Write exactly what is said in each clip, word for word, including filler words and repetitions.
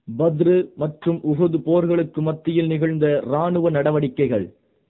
பத்ரு மற்றும் உஹுது போர்களுக்கு மத்தியில் நிகழ்ந்த இராணுவ நடவடிக்கைகள்.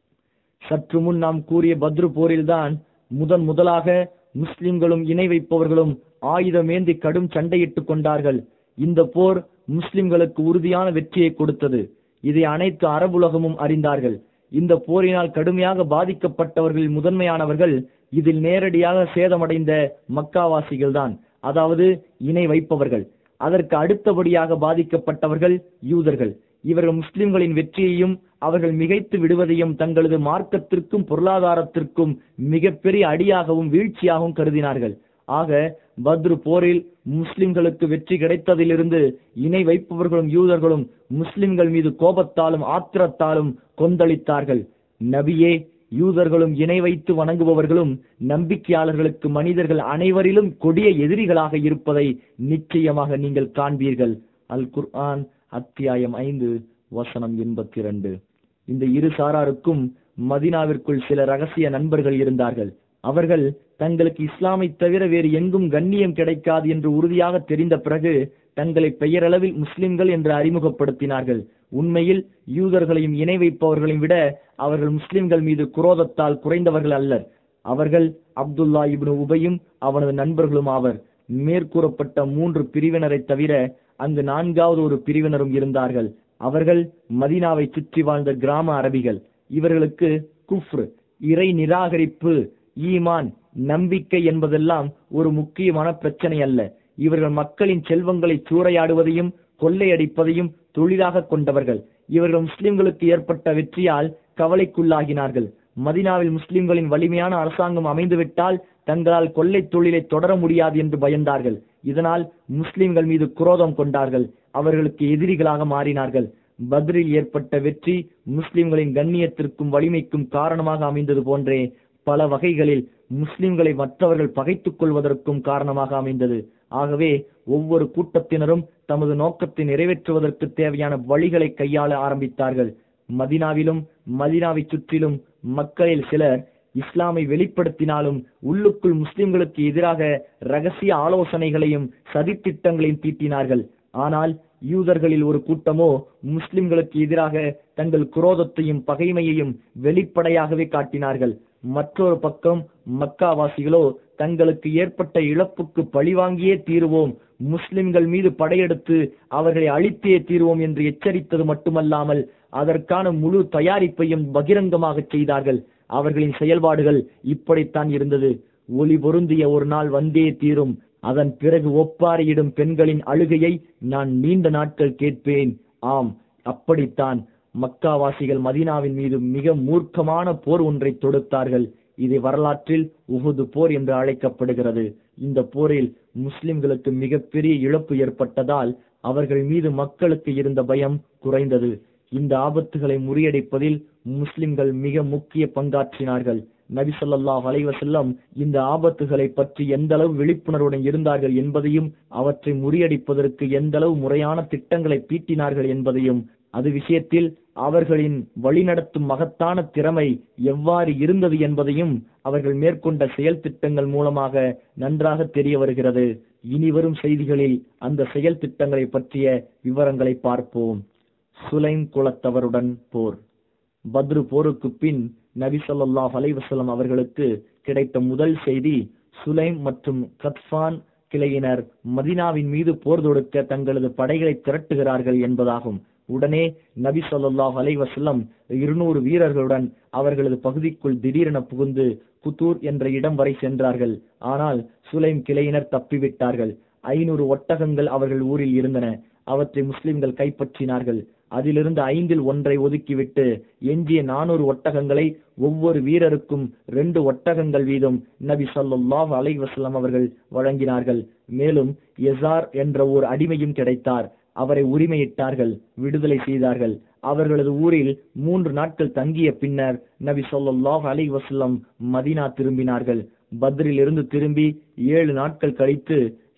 சற்று முன் நாம் கூறிய பத்ரு போரில்தான் முதன் முதலாக முஸ்லிம்களும் இணை வைப்பவர்களும் ஆயுதமேந்தி கடும் சண்டையிட்டுக் கொண்டார்கள். இந்த போர் முஸ்லிம்களுக்கு உறுதியான வெற்றியை கொடுத்தது. இதை அனைத்து அரபுலகமும் அறிந்தார்கள். இந்த போரினால் கடுமையாக பாதிக்கப்பட்டவர்களில் முதன்மையானவர்கள் இதில் நேரடியாக சேதமடைந்த மக்காவாசிகள் தான், அதாவது இணை வைப்பவர்கள். அதற்கு அடுத்தபடியாக பாதிக்கப்பட்டவர்கள் யூதர்கள். இவர்கள் முஸ்லிம்களின் வெற்றியையும் அவர்கள் மிகைத்து விடுவதையும் தங்களது மார்க்கத்திற்கும் பொருளாதாரத்திற்கும் மிகப்பெரிய அடியாகவும் வீழ்ச்சியாகவும் கருதினார்கள். ஆக பத்ரு போரில் முஸ்லிம்களுக்கு வெற்றி கிடைத்ததிலிருந்து இணை வைப்பவர்களும் யூதர்களும் முஸ்லிம்கள் மீது கோபத்தாலும் ஆத்திரத்தாலும் கொந்தளித்தார்கள். நபியே, யூதர்களும் இணை வைத்து வணங்குபவர்களும் நம்பிக்கையாளர்களுக்கு மனிதர்கள் அனைவரிலும் கொடிய எதிரிகளாக இருப்பதை நிச்சயமாக நீங்கள் காண்பீர்கள். அல் குர்ஆன் அத்தியாயம் ஐந்து வசனம் எண்பத்தி இரண்டு. இந்த இரு சாராருக்கும் மதீனாவிற்குள் சில ரகசிய நண்பர்கள் இருந்தார்கள். அவர்கள் தங்களுக்கு இஸ்லாமை தவிர வேறு எங்கும் கண்ணியம் கிடைக்காது என்று உறுதியாக தெரிந்த பிறகு தங்களை பெயரளவில் முஸ்லிம்கள் என்று அறிமுகப்படுத்தினார்கள். உண்மையில் யூதர்களையும் இணை வைப்பவர்களையும் விட அவர்கள் முஸ்லிம்கள் மீது குரோதத்தால் குறைந்தவர்கள் அல்லர். அவர்கள் அப்துல்லா இப்னு உபையும் அவனது நண்பர்களும் ஆவர். மேற்கூறப்பட்ட மூன்று பிரிவினரை தவிர அங்கு நான்காவது ஒரு பிரிவினரும் இருந்தார்கள். அவர்கள் மதீனாவை சுற்றி வாழ்ந்த கிராம அரபிகள். இவர்களுக்கு குஃப்ர், இறை நிராகரிப்பு, ஈமான், நம்பிக்கை என்பதெல்லாம் ஒரு முக்கியமான பிரச்சனை அல்ல. இவர்கள் மக்களின் செல்வங்களை சூறையாடுவதையும் கொள்ளையடிப்பதையும் தொழிலாக கொண்டவர்கள். இவர்கள் முஸ்லிம்களுக்கு ஏற்பட்ட வெற்றியால் கவலைக்குள்ளாகினார்கள். மதீனாவில் முஸ்லிம்களின் வலிமையான அரசாங்கம் அமைந்துவிட்டால் தங்களால் கொள்ளை தொழிலை தொடர முடியாது என்று பயந்தார்கள். இதனால் முஸ்லிம்கள் மீது குரோதம் கொண்டார்கள். அவர்களுக்கு எதிரிகளாக மாறினார்கள். பத்ரில் ஏற்பட்ட வெற்றி முஸ்லிம்களின் கண்ணியத்திற்கும் வலிமைக்கும் காரணமாக அமைந்தது போன்றே பல வகைகளில் முஸ்லிம்களை மற்றவர்கள் பகைத்துக் கொள்வதற்கும் காரணமாக அமைந்தது. ஆகவே ஒவ்வொரு கூட்டத்தினரும் தமது நோக்கத்தை நிறைவேற்றுவதற்கு தேவையான வழிகளை கையாள ஆரம்பித்தார்கள். மதீனாவிலும் மதீனாவை சுற்றிலும் மக்களில் சிலர் இஸ்லாமை வெளிப்படுத்தினாலும் உள்ளுக்குள் முஸ்லிம்களுக்கு எதிராக ரகசிய ஆலோசனைகளையும் சதித்திட்டங்களையும் தீட்டினார்கள். ஆனால் யூதர்களில் ஒரு கூட்டமோ முஸ்லிம்களுக்கு எதிராக தங்கள் குரோதத்தையும் பகைமையையும் வெளிப்படையாகவே காட்டினார்கள். மற்றொரு பக்கம் மக்காவாசிகளோ தங்களுக்கு ஏற்பட்ட இழப்புக்கு பழிவாங்கியே தீருவோம், முஸ்லிம்கள் மீது படையெடுத்து அவர்களை அழித்தே தீருவோம் என்று எச்சரித்தது மட்டுமல்லாமல் அதற்கான முழு தயாரிப்பையும் பகிரங்கமாக செய்தார்கள். அவர்களின் செயல்பாடுகள் இப்படித்தான் இருந்தது. ஒளி பொருந்திய ஒரு நாள் வந்தே தீரும், அதன் பிறகு ஒப்பாரியிடும் பெண்களின் அழுகையை நான் நீண்ட நாட்கள் கேட்பேன். ஆம், அப்படித்தான் மக்காவாசிகள் மதீனாவின் மீது மிக மூர்க்கமான போர் ஒன்றை தொடுத்தார்கள். இது வரலாற்றில் உஹுது போர் என்று அழைக்கப்படுகிறது. இந்த போரில் முஸ்லிம்களுக்கு மிகப்பெரிய இழப்பு ஏற்பட்டதால் அவர்கள் மீது மக்களுக்கு இருந்த பயம் குறைந்தது. இந்த ஆபத்துகளை முறியடிப்பதில் முஸ்லிம்கள் மிக முக்கிய பங்காற்றினார்கள். நபி ஸல்லல்லாஹு அலைஹி வஸல்லம் இந்த ஆபத்துகளை பற்றி எந்த அளவு விழிப்புணர்வுடன் இருந்தார்கள் என்பதையும் அவற்றை முறியடிப்பதற்கு எந்த அளவு முறையான திட்டங்களை தீட்டினார்கள் என்பதையும் அது விஷயத்தில் அவர்களின் வழிநடத்தும் மகத்தான திறமை எவ்வாறு இருந்தது என்பதையும் அவர்கள் மேற்கொண்ட செயல் திட்டங்கள் மூலமாக நன்றாக தெரிய வருகிறது. இனி வரும் செய்திகளில் அந்த செயல் திட்டங்களை பற்றிய விவரங்களை பார்ப்போம். சுலைம் குலத்தவருடன் போர். பத்ரு போருக்கு பின் நபி ஸல்லல்லாஹு அலைஹி வஸல்லம் அவர்களுக்கு கிடைத்த முதல் செய்தி சுலைம் மற்றும் கத்ஃபான் கிளையினர் மதீனாவின் மீது போர் தொடுக்க தங்களது படைகளை திரட்டுகிறார்கள் என்பதாகும். உடனே நபி ஸல்லல்லாஹு அலைஹி வஸல்லம் இருநூறு வீரர்களுடன் அவர்களது பகுதிக்குள் திடீரென புகுந்து குத்தூர் என்ற இடம் வரை சென்றார்கள். ஆனால் சுலைம் கிளையினர் தப்பிவிட்டார்கள். ஐநூறு ஒட்டகங்கள் அவர்கள் ஊரில் இருந்தன. அவற்றை முஸ்லிம்கள் கைப்பற்றினார்கள். அதிலிருந்து ஐந்தில் ஒன்றை ஒதுக்கிவிட்டு எஞ்சிய நானூறு ஒட்டகங்களை ஒவ்வொரு வீரருக்கும் ரெண்டு ஒட்டகங்கள் வீதம் நபி ஸல்லல்லாஹு அலைஹி வஸல்லம் அவர்கள் வழங்கினார்கள். மேலும் யஸார் என்ற ஓர் அடிமையும் கிடைத்தார். அவரை உரிமையிட்டார்கள், விடுதலை செய்தார்கள். அவர்களது ஊரில் மூன்று நாட்கள் தங்கிய பின்னர் நபி ஸல்லல்லாஹு அலைஹி வஸல்லம் மதீனா திரும்பினார்கள். பத்ரில் இருந்து திரும்பி ஏழு நாட்கள் கழித்து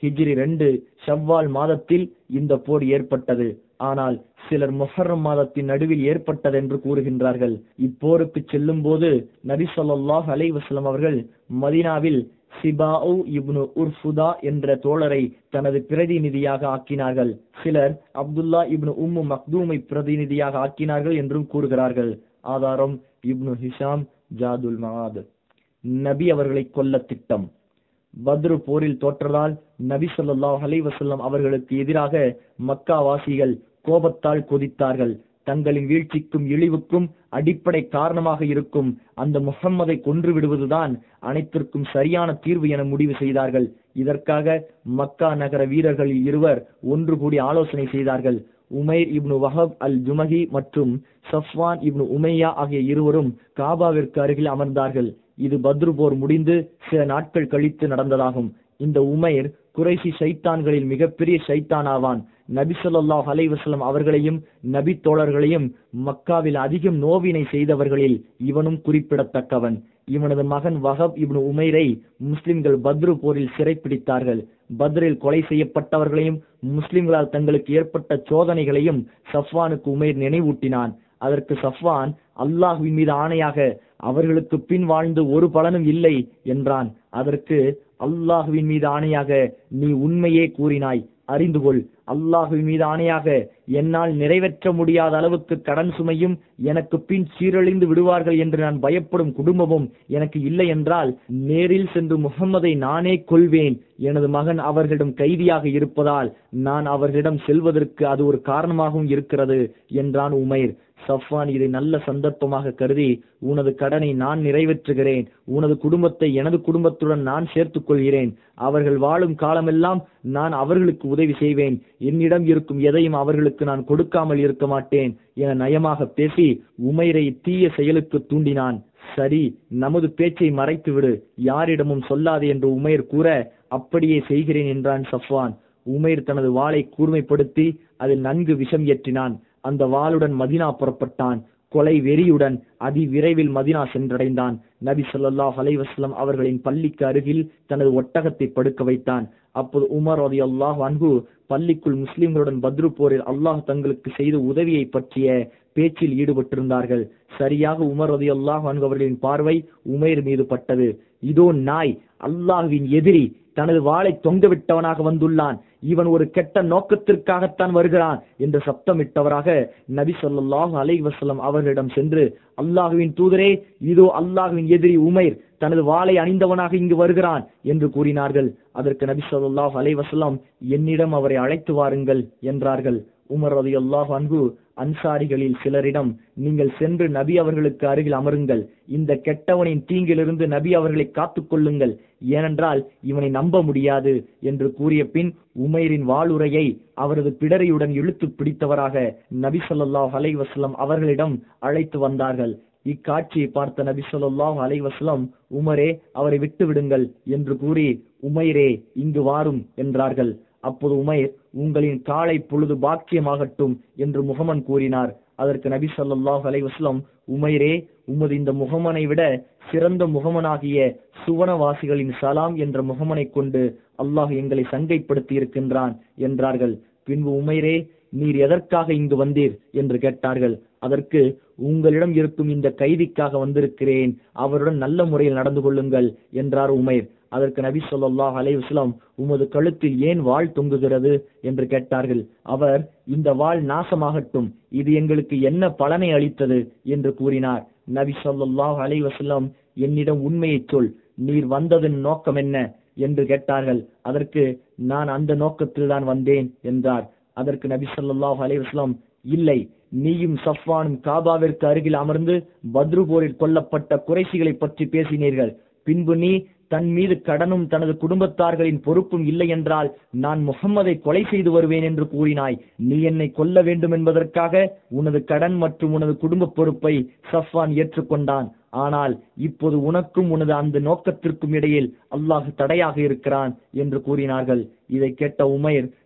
ஹிஜ்ரி ரெண்டு ஷவ்வால் மாதத்தில் இந்த போர் ஏற்பட்டது. ஆனால் சிலர் முஹர்ரம் மாதத்தின் நடுவில் ஏற்பட்டது என்று கூறுகின்றார்கள். இப்போருக்கு செல்லும் போது நபி ஸல்லல்லாஹு அலைஹி வஸல்லம் அவர்கள் மதீனாவில் சிபாஉ இப்னு உர்ஃபுதா என்ற தோழரை தனது பிரதிநிதியாக ஆக்கினார்கள். சிலர் அப்துல்லா இப்னு உம்மு மக்தூமை பிரதிநிதியாக ஆக்கினார்கள் என்றும் கூறுகிறார்கள். ஆதாரம் இப்னு ஹிஷாம் ஜாதுல் மஆத். நபி அவர்களை கொல்ல திட்டம். பத்ரு போரில் தோற்றதால் நபி ஸல்லல்லாஹு அலைஹி வஸல்லம் அவர்களுக்கு எதிராக மக்கா வாசிகள் கோபத்தால் கொதித்தார்கள். தங்களின் வீழ்ச்சிக்கும் இழிவுக்கும் அடிப்படை காரணமாக இருக்கும் அந்த முஹம்மதை கொன்று விடுவதுதான் அனைத்திற்கும் சரியான தீர்வு என முடிவு செய்தார்கள். இதற்காக மக்கா நகர வீரர்களில் இருவர் ஒன்று கூடி ஆலோசனை செய்தார்கள். உமைர் இப்னு வஹப் அல் ஜுமஹி மற்றும் சஃப்வான் இப்னு உமையா ஆகிய இருவரும் காபாவிற்கு அருகில் அமர்ந்தார்கள். இது பத்ரு போர் முடிந்து சில நாட்கள் கழித்து நடந்ததாகும். இந்த உமைர் குறைசி ஷைத்தான்களில் மிகப்பெரிய ஷைத்தான் ஆவான். நபி ஸல்லல்லாஹு அலைஹி வஸல்லம் அவர்களையும் நபி தோழர்களையும் மக்காவில் அதிகம் நோவினை செய்தவர்களில் இவனும் குறிப்பிடத்தக்கவன். இவனது மகன் வஹப் இப்னு உமைரை முஸ்லிம்கள் பத்ரு போரில் சிறைப்பிடித்தார்கள். பத்ரில் கொலை செய்யப்பட்டவர்களையும் முஸ்லிம்களால் தங்களுக்கு ஏற்பட்ட சோதனைகளையும் சஃப்வானுக்கு உமைர் நினைவூட்டினான். அதற்கு சஃப்வான் அல்லாஹ்வின் மீது ஆணையாக அவர்களுக்கு பின் வாழ்ந்து ஒரு பலனும் இல்லை என்றான். அதற்கு அல்லாஹ்வின் மீது ஆணையாக நீ உண்மையே கூறினாய், அறிந்து கொள். அல்லாஹ்வின் மீது ஆணையாக என்னால் நிறைவேற்ற முடியாத அளவுக்கு கடன் சுமையும் எனக்கு பின் சீரழிந்து விடுவார்கள் என்று நான் பயப்படும் குடும்பமும் எனக்கு இல்லை என்றால் நேரில் சென்று முஹம்மதை நானே கொல்வேன். எனது மகன் அவர்களிடம் கைதியாக இருப்பதால் நான் அவர்களிடம் செல்வதற்கு அது ஒரு காரணமாகவும் இருக்கிறது என்றான் உமைர். சஃப்வான் இதை நல்ல சந்தர்ப்பமாக கருதி, உனது கடனை நான் நிறைவேற்றுகிறேன், உனது குடும்பத்தை எனது குடும்பத்துடன் நான் சேர்த்துக் கொள்கிறேன், அவர்கள் வாழும் காலமெல்லாம் நான் அவர்களுக்கு உதவி செய்வேன், என்னிடம் இருக்கும் எதையும் அவர்களுக்கு நான் கொடுக்காமல் இருக்க மாட்டேன் என நயமாக பேசி உமைரை தீய செயலுக்கு தூண்டினான். சரி, நமது பேச்சை மறைத்துவிடு, யாரிடமும் சொல்லாது என்று உமைர் கூற அப்படியே செய்கிறேன் என்றான் சஃப்வான். உமைர் தனது வாளை கூர்மைப்படுத்தி அதில் நன்கு விஷம் ஏற்றினான். அந்த வாளுடன் மதீனா புறப்பட்டான். கொலை வெறியுடன் அதி விரைவில் மதீனா சென்றடைந்தான். நபி ஸல்லல்லாஹு அலைஹி வஸல்லம் அவர்களின் பள்ளிக்கு அருகில் தனது ஒட்டகத்தை படுக்க வைத்தான். அப்போது உமர் ரலியல்லாஹு அன்ஹு பள்ளிக்குள் முஸ்லிம்களுடன் பத்ரு போரில் அல்லாஹ் தங்களுக்கு செய்த உதவியை பற்றிய பேச்சில் ஈடுபட்டிருந்தார்கள். சரியாக உமர் ரலியல்லாஹு அன்ஹு அவர்களின் பார்வை உமைர் மீது பட்டது. இதோ நாய், அல்லாஹ்வின் எதிரி, தனது வாளை தொங்கவிட்டவனாக வந்துள்ளான், இவன் ஒரு கெட்ட நோக்கத்திற்காகத்தான் வருகிறான் என்று சப்தமிட்டவராக நபி ஸல்லல்லாஹு அலைஹி வஸல்லம் அவர்களிடம் சென்று, அல்லாஹ்வின் தூதரே, இதோ அல்லாஹ்வின் எதிரி உமைர் தனது வாளை அணிந்தவனாக இங்கு வருகிறான் என்று கூறினார்கள். அதற்கு நபி ஸல்லல்லாஹு அலைஹி வஸல்லம், என்னிடம் அவரை அழைத்து வாருங்கள் என்றார்கள். உமர் ரலியல்லாஹு அன்ஹு அன்சாரிகளில் சிலரிடம், நீங்கள் சென்று நபி அவர்களுக்கு அருகில் அமருங்கள், இந்த கெட்டவனின் தீங்கிலிருந்து நபி அவர்களை காத்துக் கொள்ளுங்கள், ஏனென்றால் இவனை நம்ப முடியாது என்று கூறிய பின் உமைரின் வாளுரையை அவரது பிடரியுடன் இழுத்து பிடித்தவராக நபி ஸல்லல்லாஹு அலைஹி வஸல்லம் அவர்களிடம் அழைத்து வந்தார்கள். இக்காட்சியை பார்த்த நபி ஸல்லல்லாஹு அலைஹி வஸல்லம், உமரே, அவரை விட்டு விடுங்கள் என்று கூறி, உமைரே, இங்கு வாரும் என்றார்கள். அப்போது உமைர், உங்களின் காலை பொழுது பாக்கியமாகட்டும் என்று முகமன் கூறினார். அதற்கு நபி ஸல்லல்லாஹு அலைஹி வஸல்லம், உமைரே, உமது இந்த முகமனை விட சிறந்த முகமனாகிய சுவனவாசிகளின் சலாம் என்ற முகமனை கொண்டு அல்லாஹ் எங்களை சங்கைப்படுத்தி இருக்கின்றான் என்றார்கள். பின்பு உமைரே, நீர் எதற்காக இங்கு வந்தீர் என்று கேட்டார்கள். அதற்கு, உங்களிடம் இருக்கும் இந்த கைதிக்காக வந்திருக்கிறேன், அவருடன் நல்ல முறையில் நடந்து கொள்ளுங்கள் என்றார் உமைர். அதற்கு நபி ஸல்லல்லாஹு அலைஹி வஸல்லம், உமது கழுத்தில் ஏன் வாள் தொங்குகிறது என்று கேட்டார்கள். அவர், இந்த வாள் நாசமாகட்டும், இது எங்களுக்கு என்ன பலனை அளித்தது என்று கூறினார். நபி ஸல்லல்லாஹு அலைஹி வஸல்லம், என்னிடம் உண்மையை சொல், நீர் வந்ததன் நோக்கம் என்ன என்று கேட்டார்கள். அதற்கு, நான் அந்த நோக்கத்தில் தான் வந்தேன் என்றார். அதற்கு நபி ஸல்லல்லாஹு அலைஹி வஸல்லம், இல்லை, நீயும் சஃப்வானும் காபாவிற்கு அருகில் அமர்ந்து பத்ரு போரில் கொல்லப்பட்ட குறைஷிகளை பற்றி பேசினீர்கள். பின்பு நீ தன் மீது கடனும் தனது குடும்பத்தார்களின் பொறுப்பும் இல்லை என்றால் நான் முஹம்மதை கொலை செய்து வருவேன் என்று கூறினாய். நீ என்னை கொல்ல வேண்டும் என்பதற்காக உனது கடன் மற்றும் உனது குடும்ப பொறுப்பை சஃப்வான் ஏற்றுக்கொண்டான். ஆனால் இப்போது உனக்கும் உனது அந்த நோக்கத்திற்கும் இடையில் அல்லாஹ் தடையாக இருக்கிறான் என்று கூறினார்கள். இதை கேட்ட உமைர்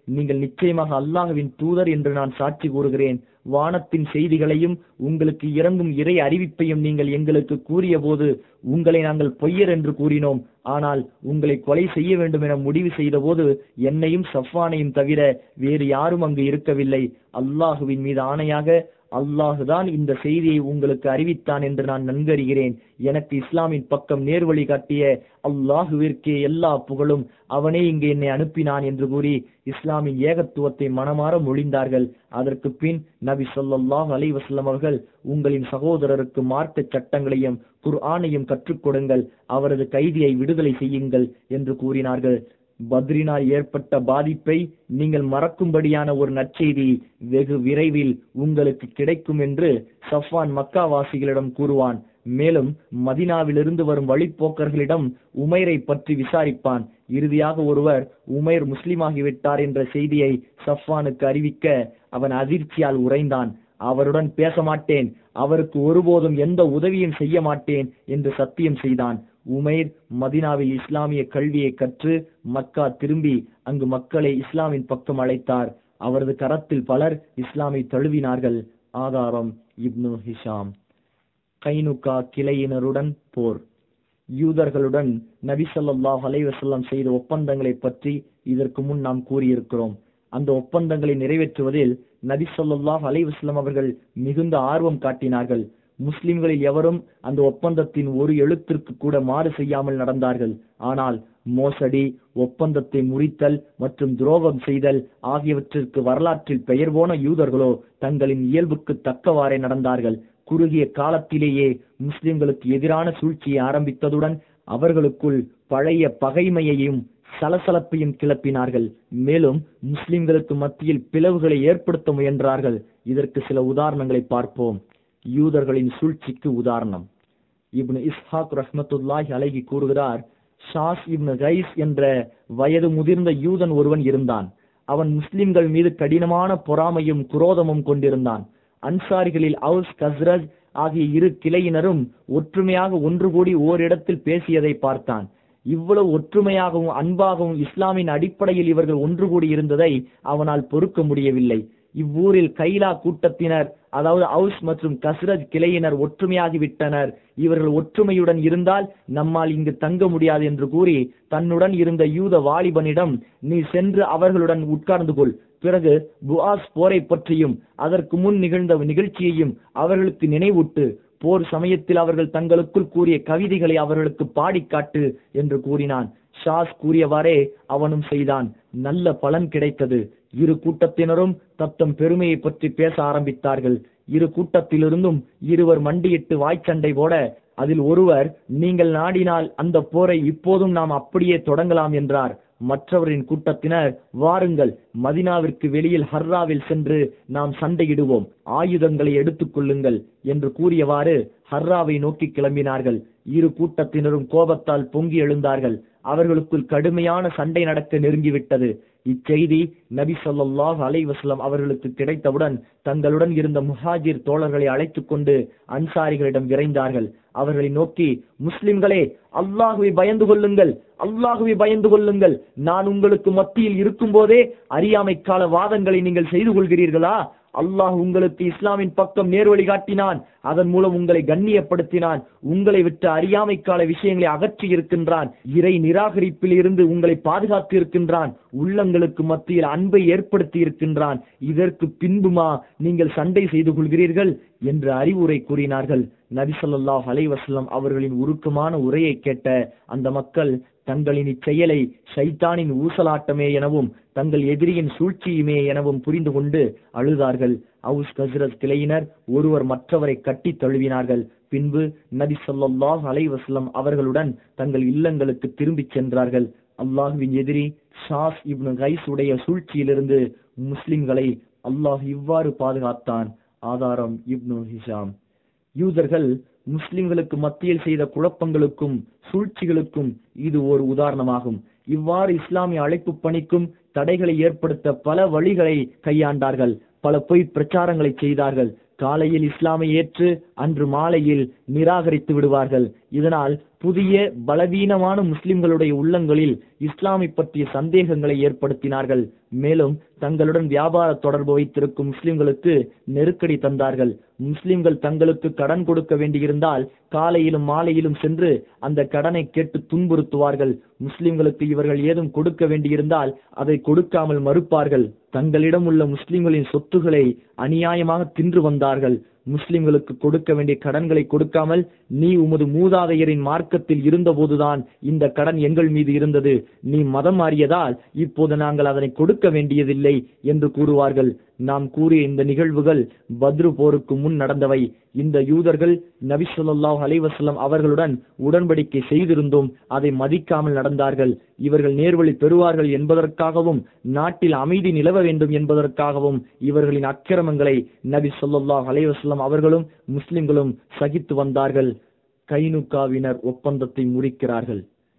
நீங்கள் நிச்சயமாக அல்லாஹ்வின் தூதர் என்று நான் சாட்சி கூறுகிறேன். வானத்தின் செய்திகளையும் உங்களுக்கு இறங்கும் இறை அறிவிப்பையும் நீங்கள் எங்களுக்கு கூறிய போது உங்களை நாங்கள் பொய்யர் என்று கூறினோம். ஆனால் உங்களை கொலை செய்ய வேண்டும் என முடிவு செய்த போது என்னையும் சஃப்வானையும் தவிர வேறு யாரும் அங்கு இருக்கவில்லை. அல்லாஹுவின் மீது ஆணையாக அல்லாஹுதான் இந்த செய்தியை உங்களுக்கு அறிவித்தான் என்று நான் நன்கறிகிறேன். எனக்கு இஸ்லாமின் பக்கம் நேர்வழி காட்டிய அல்லாஹுவிற்கே எல்லா புகழும், அவனே இங்கு என்னை அனுப்பினான் என்று கூறி இஸ்லாமின் ஏகத்துவத்தை மனமாற மொழிந்தார்கள். அதற்கு பின் நபி ஸல்லல்லாஹு அலைஹி வஸல்லம் அவர்கள், உங்களின் சகோதரருக்கு மார்க்க சட்டங்களையும் குர்ஆனையும் கற்றுக் கொடுங்கள், அவரது கைதியை விடுதலை செய்யுங்கள் என்று கூறினார்கள். பத்ரினால் ஏற்பட்ட பாதிப்பை நீங்கள் மறக்கும்படியான ஒரு நற்செய்தி வெகு விரைவில் உங்களுக்கு கிடைக்கும் என்று சஃப்வான் மக்காவாசிகளிடம் கூறுவான். மேலும் மதினாவிலிருந்து வரும் வழிப்போக்கர்களிடம் உமைரை பற்றி விசாரிப்பான். இறுதியாக ஒருவர் உமைர் முஸ்லிமாகிவிட்டார் என்ற செய்தியை சஃப்வானுக்கு அறிவிக்க அவன் அதிர்ச்சியால் உறைந்தான். அவருடன் பேச மாட்டேன், அவருக்கு ஒருபோதும் எந்த உதவியும் செய்ய மாட்டேன் என்று சத்தியம் செய்தான். உமைர் மதினாவில் இஸ்லாமிய கல்வியை கற்று மக்கா திரும்பி அங்கு மக்களை இஸ்லாமின் பக்கம் அழைத்தார். அவரது கரத்தில் பலர் இஸ்லாமை தழுவினார்கள். ஆதாரம் இப்னு ஹிஷாம். கைனுகா கிளையினருடன் போர். யூதர்களுடன் நபி ஸல்லல்லாஹு அலைஹி வஸல்லம் செய்த ஒப்பந்தங்களை பற்றி இதற்கு முன் நாம் கூறியிருக்கிறோம். அந்த ஒப்பந்தங்களை நிறைவேற்றுவதில் நபி ஸல்லல்லாஹு அலைஹி வஸல்லம் அவர்கள் மிகுந்த ஆர்வம் காட்டினார்கள். முஸ்லிம்களில் எவரும் அந்த ஒப்பந்தத்தின் ஒரு எழுத்திற்கு கூட மாறு செய்யாமல் நடந்தார்கள். ஆனால் மோசடி, ஒப்பந்தத்தை முறித்தல் மற்றும் துரோகம் செய்தல் ஆகியவற்றிற்கு வரலாற்றில் பெயர் போன யூதர்களோ தங்களின் இயல்புக்கு தக்கவாறே நடந்தார்கள். குறுகிய காலத்திலேயே முஸ்லிம்களுக்கு எதிரான சூழ்ச்சியை ஆரம்பித்ததுடன் அவர்களுக்குள் பழைய பகைமையையும் சலசலப்பையும் கிளப்பினார்கள். மேலும் முஸ்லிம்களுக்கு மத்தியில் பிளவுகளை ஏற்படுத்த முயன்றார்கள். இதற்கு சில உதாரணங்களை பார்ப்போம். யூதர்களின் சூழ்ச்சிக்கு உதாரணம். இப்னு இஸ்ஹாக் ரஹ்மத்துல்லாஹி அலைஹி கூறுகிறார், ஷாஸ் இப்னு கைஸ் என்ற வயது முதிர்ந்த யூதன் ஒருவன் இருந்தான். அவன் முஸ்லிம்கள் மீது கடினமான பொறாமையும் குரோதமும் கொண்டிருந்தான். அன்சாரிகளில் அவுஸ் கஸ்ரஜ் ஆகிய இரு கிளையினரும் ஒற்றுமையாக ஒன்று கூடி ஓரிடத்தில் பேசியதை பார்த்தான். இவ்வளவு ஒற்றுமையாகவும் அன்பாகவும் இஸ்லாமின் அடிப்படையில் இவர்கள் ஒன்று கூடி இருந்ததை அவனால் பொறுக்க முடியவில்லை. இவ்வூரில் கைலா கூட்டத்தினர், அதாவது அவுஸ் மற்றும் கஸ்ரஜ் கிளையினர் ஒற்றுமையாகிவிட்டனர். இவர்கள் ஒற்றுமையுடன் இருந்தால் நம்மால் இங்கு தங்க முடியாது என்று கூறி தன்னுடன் இருந்த யூத வாலிபனிடம், நீ சென்று அவர்களுடன் உட்கார்ந்து கொள், பிறகு புஆஸ் போரை பற்றியும் அதற்கு முன் நிகழ்ந்த நிகழ்ச்சியையும் அவர்களுக்கு நினைவூட்டு, போர் சமயத்தில் அவர்கள் தங்களுக்குள் கூறிய கவிதைகளை அவர்களுக்கு பாடிக்காட்டு என்று கூறினான். ஷாஸ் கூறியவாறே அவனும் செய்தான். நல்ல பலன் கிடைத்தது. இரு கூட்டத்தினரும் தத்தம் பெருமையை பற்றி பேச ஆரம்பித்தார்கள். இரு கூட்டத்திலிருந்தும் இருவர் மண்டியிட்டு வாய்ச்சண்டை போட, அதில் ஒருவர், நீங்கள் நாடினால் அந்த போரை இப்போதும் நாம் அப்படியே தொடங்கலாம் என்றார். மற்றவரின் கூட்டத்தினர், வாருங்கள், மதினாவிற்கு வெளியில் ஹர்ராவில் சென்று நாம் சண்டையிடுவோம், ஆயுதங்களை எடுத்துக் கொள்ளுங்கள் என்று கூறியவாறு ஹர்ராவை நோக்கி கிளம்பினார்கள். இரு கூட்டத்தினரும் கோபத்தால் பொங்கி எழுந்தார்கள். அவர்களுக்குள் கடுமையான சண்டை நடக்க நெருங்கிவிட்டது. இச்செய்தி நபி ஸல்லல்லாஹு அலைஹி வஸல்லம் அவர்களுக்கு கிடைத்தவுடன் தங்களுடன் இருந்த முஹாஜிர் தோழர்களை அழைத்துக் கொண்டு அன்சாரிகளிடம் விரைந்தார்கள். அவர்களை நோக்கி, முஸ்லிம்களே, அல்லாஹுவை பயந்து கொள்ளுங்கள், அல்லாஹுவை பயந்து கொள்ளுங்கள். நான் உங்களுக்கு மத்தியில் இருக்கும் போதே அறியாமை கால வாதங்களை நீங்கள் செய்து கொள்கிறீர்களா? அல்லாஹ் உங்களுக்கு இஸ்லாமின் பக்கம் நேர்வழி காட்டினான். அதன் மூலம் உங்களை கண்ணியப்படுத்தினான். உங்களை விட்டு அறியாமை கால விஷயங்களை அகற்றி இருக்கின்றான். இறை நிராகரிப்பில் இருந்து உங்களை பாதுகாத்து இருக்கின்றான். உள்ளங்களுக்கு மத்தியில் அன்பை ஏற்படுத்தி இருக்கின்றான். இதற்கு பின்புமா நீங்கள் சண்டை செய்து கொள்கிறீர்கள் என்று அறிவுரை கூறினார்கள். நபி ஸல்லல்லாஹு அலைஹி வஸல்லம் அவர்களின் உருக்கமான உரையை கேட்ட அந்த மக்கள் தங்களின் இச்செயலை ஷைத்தானின் ஊசலாட்டமே எனவும் தங்கள் எதிரியின் சூழ்ச்சியுமே எனவும் புரிந்து கொண்டு அழுதார்கள். அவுஸ் கஸ்ரஜ் கிளையினர் ஒருவர் மற்றவரை கட்டி தழுவினார்கள். பின்பு நபி ஸல்லல்லாஹு அலைஹி வஸல்லம் அவர்களுடன் தங்கள் இல்லங்களுக்கு திரும்பி சென்றார்கள். அல்லாஹ்வின் எதிரி ஷாஸ் இப்னு கைஸ் உடைய சூழ்ச்சியிலிருந்து முஸ்லிம்களை அல்லாஹ் இவ்வாறு பாதுகாத்தான். ஆதாரம் இப்னு ஹிஷாம். யூதர்கள் முஸ்லிம்களுக்கு மத்தியில் செய்த குழப்பங்களுக்கும் சூழ்ச்சிகளுக்கும் இது ஒரு உதாரணமாகும். இவ்வாறு இஸ்லாமிய அழைப்பு பணிக்கும் தடைகளை ஏற்படுத்த பல வழிகளை கையாண்டார்கள். பல பொய் பிரச்சாரங்களை செய்தார்கள். காலையில் இஸ்லாமை ஏற்று அன்று மாலையில் நிராகரித்து விடுவார்கள். இதனால் புதிய பலவீனமான முஸ்லிம்களுடைய உள்ளங்களில் இஸ்லாமை பற்றிய சந்தேகங்களை ஏற்படுத்தினார்கள். மேலும் தங்களுடன் வியாபார தொடர்பு வைத்திருக்கும் முஸ்லிம்களுக்கு நெருக்கடி தந்தார்கள். முஸ்லிம்கள் தங்களுக்கு கடன் கொடுக்க வேண்டியிருந்தால் காலையிலும் மாலையிலும் சென்று அந்த கடனை கேட்டு துன்புறுத்துவார்கள். முஸ்லிம்களுக்கு இவர்கள் ஏதும் கொடுக்க வேண்டியிருந்தால் அதை கொடுக்காமல் மறுப்பார்கள். தங்களிடம் உள்ள முஸ்லிம்களின் சொத்துக்களை அநியாயமாக தின்று வந்தார்கள். முஸ்லிம்களுக்கு கொடுக்க வேண்டிய கடன்களை கொடுக்காமல், நீ உமது மூதாதையரின் மார்க்கத்தில் இருந்தபோதுதான் இந்த கடன் எங்கள் மீது இருந்தது, நீ மதம் மாறியதால் இப்போது நாங்கள் அதனை கொடுக்க வேண்டியதில்லை என்று கூறுவார்கள். நாம் கூறிய இந்த நிகழ்வுகள் பத்ரு போருக்கு முன் நடந்தவை. இந்த யூதர்கள் நபி ஸல்லல்லாஹு அலைஹி வஸல்லம் அவர்களுடன் உடன்படிக்கை செய்திருந்தும் அதை மதிக்காமல் நடந்தார்கள். இவர்கள் நேர்வழி பெறுவார்கள் என்பதற்காகவும் நாட்டில் அமைதி நிலவ வேண்டும் என்பதற்காகவும் இவர்களின் அக்கிரமங்களை நபி ஸல்லல்லாஹு அலைஹி வஸல்லம் அவர்களும் முஸ்லிம்களும் சகித்து வந்தார்கள். கைனுகாவினர் ஒப்பந்தத்தை முறிக்கிறார்கள்.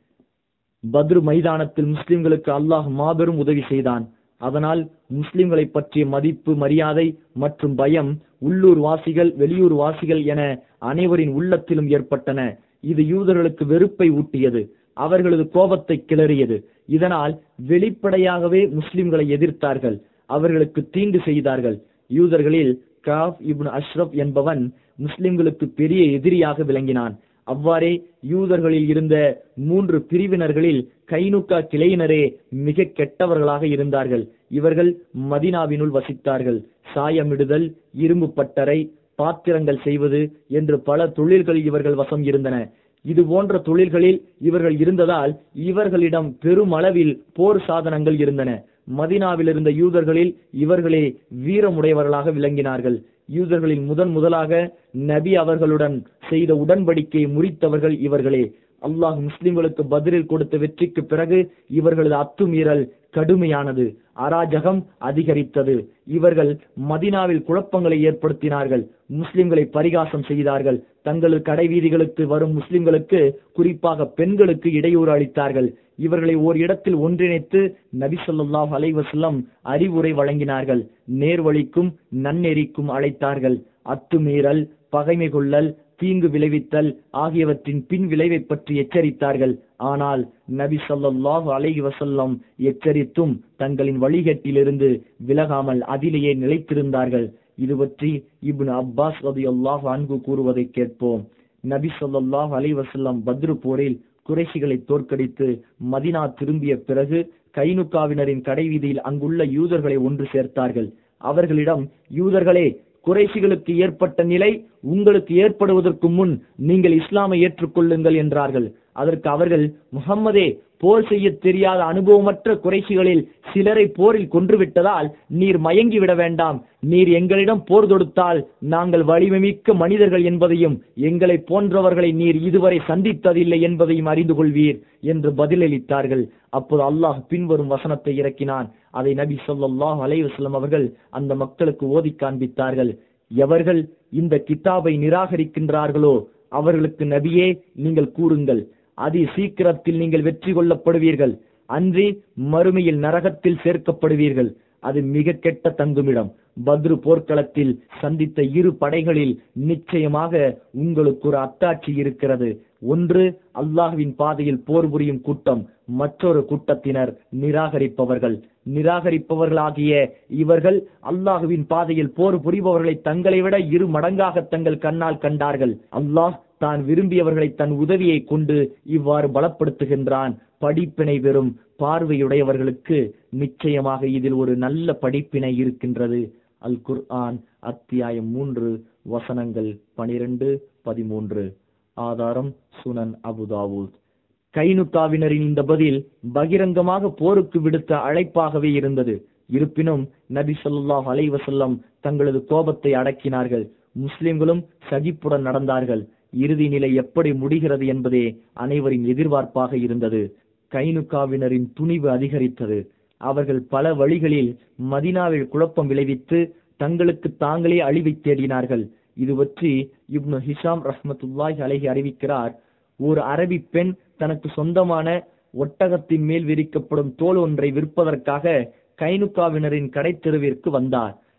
பத்ரு மைதானத்தில் முஸ்லிம்களுக்கு அல்லாஹ் மாபெரும் உதவி செய்தான். அதனால் முஸ்லிம்களை பற்றிய மதிப்பு, மரியாதை மற்றும் பயம் உள்ளூர் வாசிகள், வெளியூர் வாசிகள் என அனைவரின் உள்ளத்திலும் ஏற்பட்டன. இது யூதர்களுக்கு வெறுப்பை ஊட்டியது, அவர்களது கோபத்தை கிளறியது. இதனால் வெளிப்படையாகவே முஸ்லிம்களை எதிர்த்தார்கள், அவர்களுக்கு தீங்கு செய்தார்கள். யூதர்களில் காப் இப்னு அஷ்ரப் என்பவன் முஸ்லிம்களுக்கு பெரிய எதிரியாக விளங்கினான். அவ்வாறே யூதர்களில் இருந்த மூன்று பிரிவினர்களில் கைனுகா கிளையினரே மிக கெட்டவர்களாக இருந்தார்கள். இவர்கள் மதினாவினுள் வசித்தார்கள். சாயமிடுதல், இரும்பு பட்டறை, பாத்திரங்கள் செய்வது என்று பல தொழில்கள் இவர்கள் வசம் இருந்தன. இது போன்ற தொழில்களில் இவர்கள் இருந்ததால் இவர்களிடம் பெருமளவில் போர் சாதனங்கள் இருந்தன. மதினாவில் இருந்த யூதர்களில் இவர்களே வீரமுடையவர்களாக விளங்கினார்கள். யூதர்களில் முதன் முதலாக நபி அவர்களுடன் செய்த உடன்படிக்கையை முறித்தவர்கள் இவர்களே. அல்லாஹ் முஸ்லிம்களுக்கு பத்ரில் கொடுத்த வெற்றிக்கு பிறகு இவர்களது அத்துமீறல் கடுமையானது, அராஜகம் அதிகரித்தது. இவர்கள் மதினாவில் குழப்பங்களை ஏற்படுத்தினார்கள், முஸ்லிம்களை பரிகாசம் செய்தார்கள். தங்களது கடை வீதிகளுக்கு வரும் முஸ்லிம்களுக்கு, குறிப்பாக பெண்களுக்கு இடையூறு அளித்தார்கள். இவர்களை ஓர் இடத்தில் ஒன்றிணைத்து நபி ஸல்லல்லாஹு அலைஹி வஸல்லம் அறிவுரை வழங்கினார்கள். நேர்வழிக்கும் நன்னெறிக்கும் அழைத்தார்கள். அத்துமீறல், பகைமை கொள்ளல், தீங்கு விளைவித்தல் ஆகியவற்றின் பின் விளைவை பற்றி எச்சரித்தார்கள். ஆனால் நபி ஸல்லல்லாஹு அலைஹி வஸல்லம் எச்சரித்தும் தங்களின் வழிகேட்டிலிருந்து விலகாமல் அதிலேயே நிலைத்திருந்தார்கள். இது பற்றி இப்னு அப்பாஸ் ரலியல்லாஹு அன்ஹு கூறுவதை கேட்போம். நபி ஸல்லல்லாஹு அலைஹி வஸல்லம் பத்ரு போரில் குறைஷிகளை தோற்கடித்து மதினா திரும்பிய பிறகு கைனுகாவினரின் கடைவீதியில் அங்குள்ள யூதர்களை ஒன்று சேர்த்தார்கள். அவர்களிடம், யூதர்களே, குறைஷிகளுக்கு ஏற்பட்ட நிலை உங்களுக்கு ஏற்படுவதற்கு முன் நீங்கள் இஸ்லாமை ஏற்றுக்கொள்ளுங்கள் என்றார்கள். அதற்கு அவர்கள், முஹம்மதே, போர் செய்ய தெரியாத அனுபவமற்ற குறைஷிகளில் சிலரை போரில் கொன்றுவிட்டதால் நீர் மயங்கி விட வேண்டாம். நீர் எங்களிடம் போர் தொடுத்தால் நாங்கள் வலிமைமிக்க மனிதர்கள் என்பதையும் எங்களை போன்றவர்களை நீர் இதுவரை சந்தித்ததில்லை என்பதையும் அறிந்து கொள்வீர் என்று பதிலளித்தார்கள். அப்போது அல்லாஹ் பின்வரும் வசனத்தை இறக்கினான். அதை நபி ஸல்லல்லாஹு அலைஹி வஸல்லம் அவர்கள் அந்த மக்களுக்கு ஓதி காண்பித்தார்கள். எவர்கள் இந்த கிதாபை நிராகரிக்கின்றார்களோ அவர்களுக்கு நபியே நீங்கள் கூறுங்கள், அதி சீக்கிரத்தில் நீங்கள் வெற்றி கொள்ளப்படுவீர்கள், அன்றி மறுமையில் நரகத்தில் சேர்க்கப்படுவீர்கள். அது மிக கெட்ட தங்குமிடம். பத்ரு போர்க்களத்தில் சந்தித்த இரு படைகளில் நிச்சயமாக உங்களுக்கு ஒரு அத்தாட்சி இருக்கிறது. ஒன்று அல்லாஹ்வின் பாதையில் போர் புரியும் கூட்டம், மற்றொரு கூட்டத்தினர் நிராகரிப்பவர்கள். நிராகரிப்பவர்களாகிய இவர்கள் அல்லாஹ்வின் பாதையில் போர் புரிபவர்களை தங்களை விட இரு மடங்காக தங்கள் கண்ணால் கண்டார்கள். அல்லாஹ் தான் விரும்பியவர்களை தன் உதவியை கொண்டு இவ்வாறு பலப்படுத்துகின்றான். படிப்பினை பெறும் பார்வையுடையவர்களுக்கு நிச்சயமாக இதில் ஒரு நல்ல படிப்பினை இருக்கின்றது. அல் குர்ஆன் அத்தியாயம் மூன்று வசனங்கள் பனிரெண்டு பதிமூன்று. ஆதாரம் சுனன் அபுதாவூத். கைனுகாவினரின் இந்த பதில் பகிரங்கமாக போருக்கு விடுத்த அழைப்பாகவே இருந்தது. இருப்பினும் நபி ஸல்லல்லாஹு அலைஹி வஸல்லம் தங்களது கோபத்தை அடக்கினார்கள். முஸ்லிம்களும் சகிப்புடன் நடந்தார்கள். இறுதி நிலை எப்படி முடிகிறது என்பதே அனைவரின் எதிர்பார்ப்பாக இருந்தது. கைனுகாவினரின் துணிவு அதிகரித்தது. அவர்கள் பல வழிகளில் மதினாவில் குழப்பம் விளைவித்து தங்களுக்கு தாங்களே அழிவை தேடினார்கள். இது பற்றி இப்னு ஹிஷாம் ரஹ்மத்துல்லாஹி அலைஹி அறிவிக்கிறார். ஒரு அரபி பெண் தனக்கு சொந்தமான ஒட்டகத்தின் மேல் விரிக்கப்படும் தோல் ஒன்றை விற்பதற்காக கைனுகாவினரின் கடை தெருவிற்கு வந்தார்.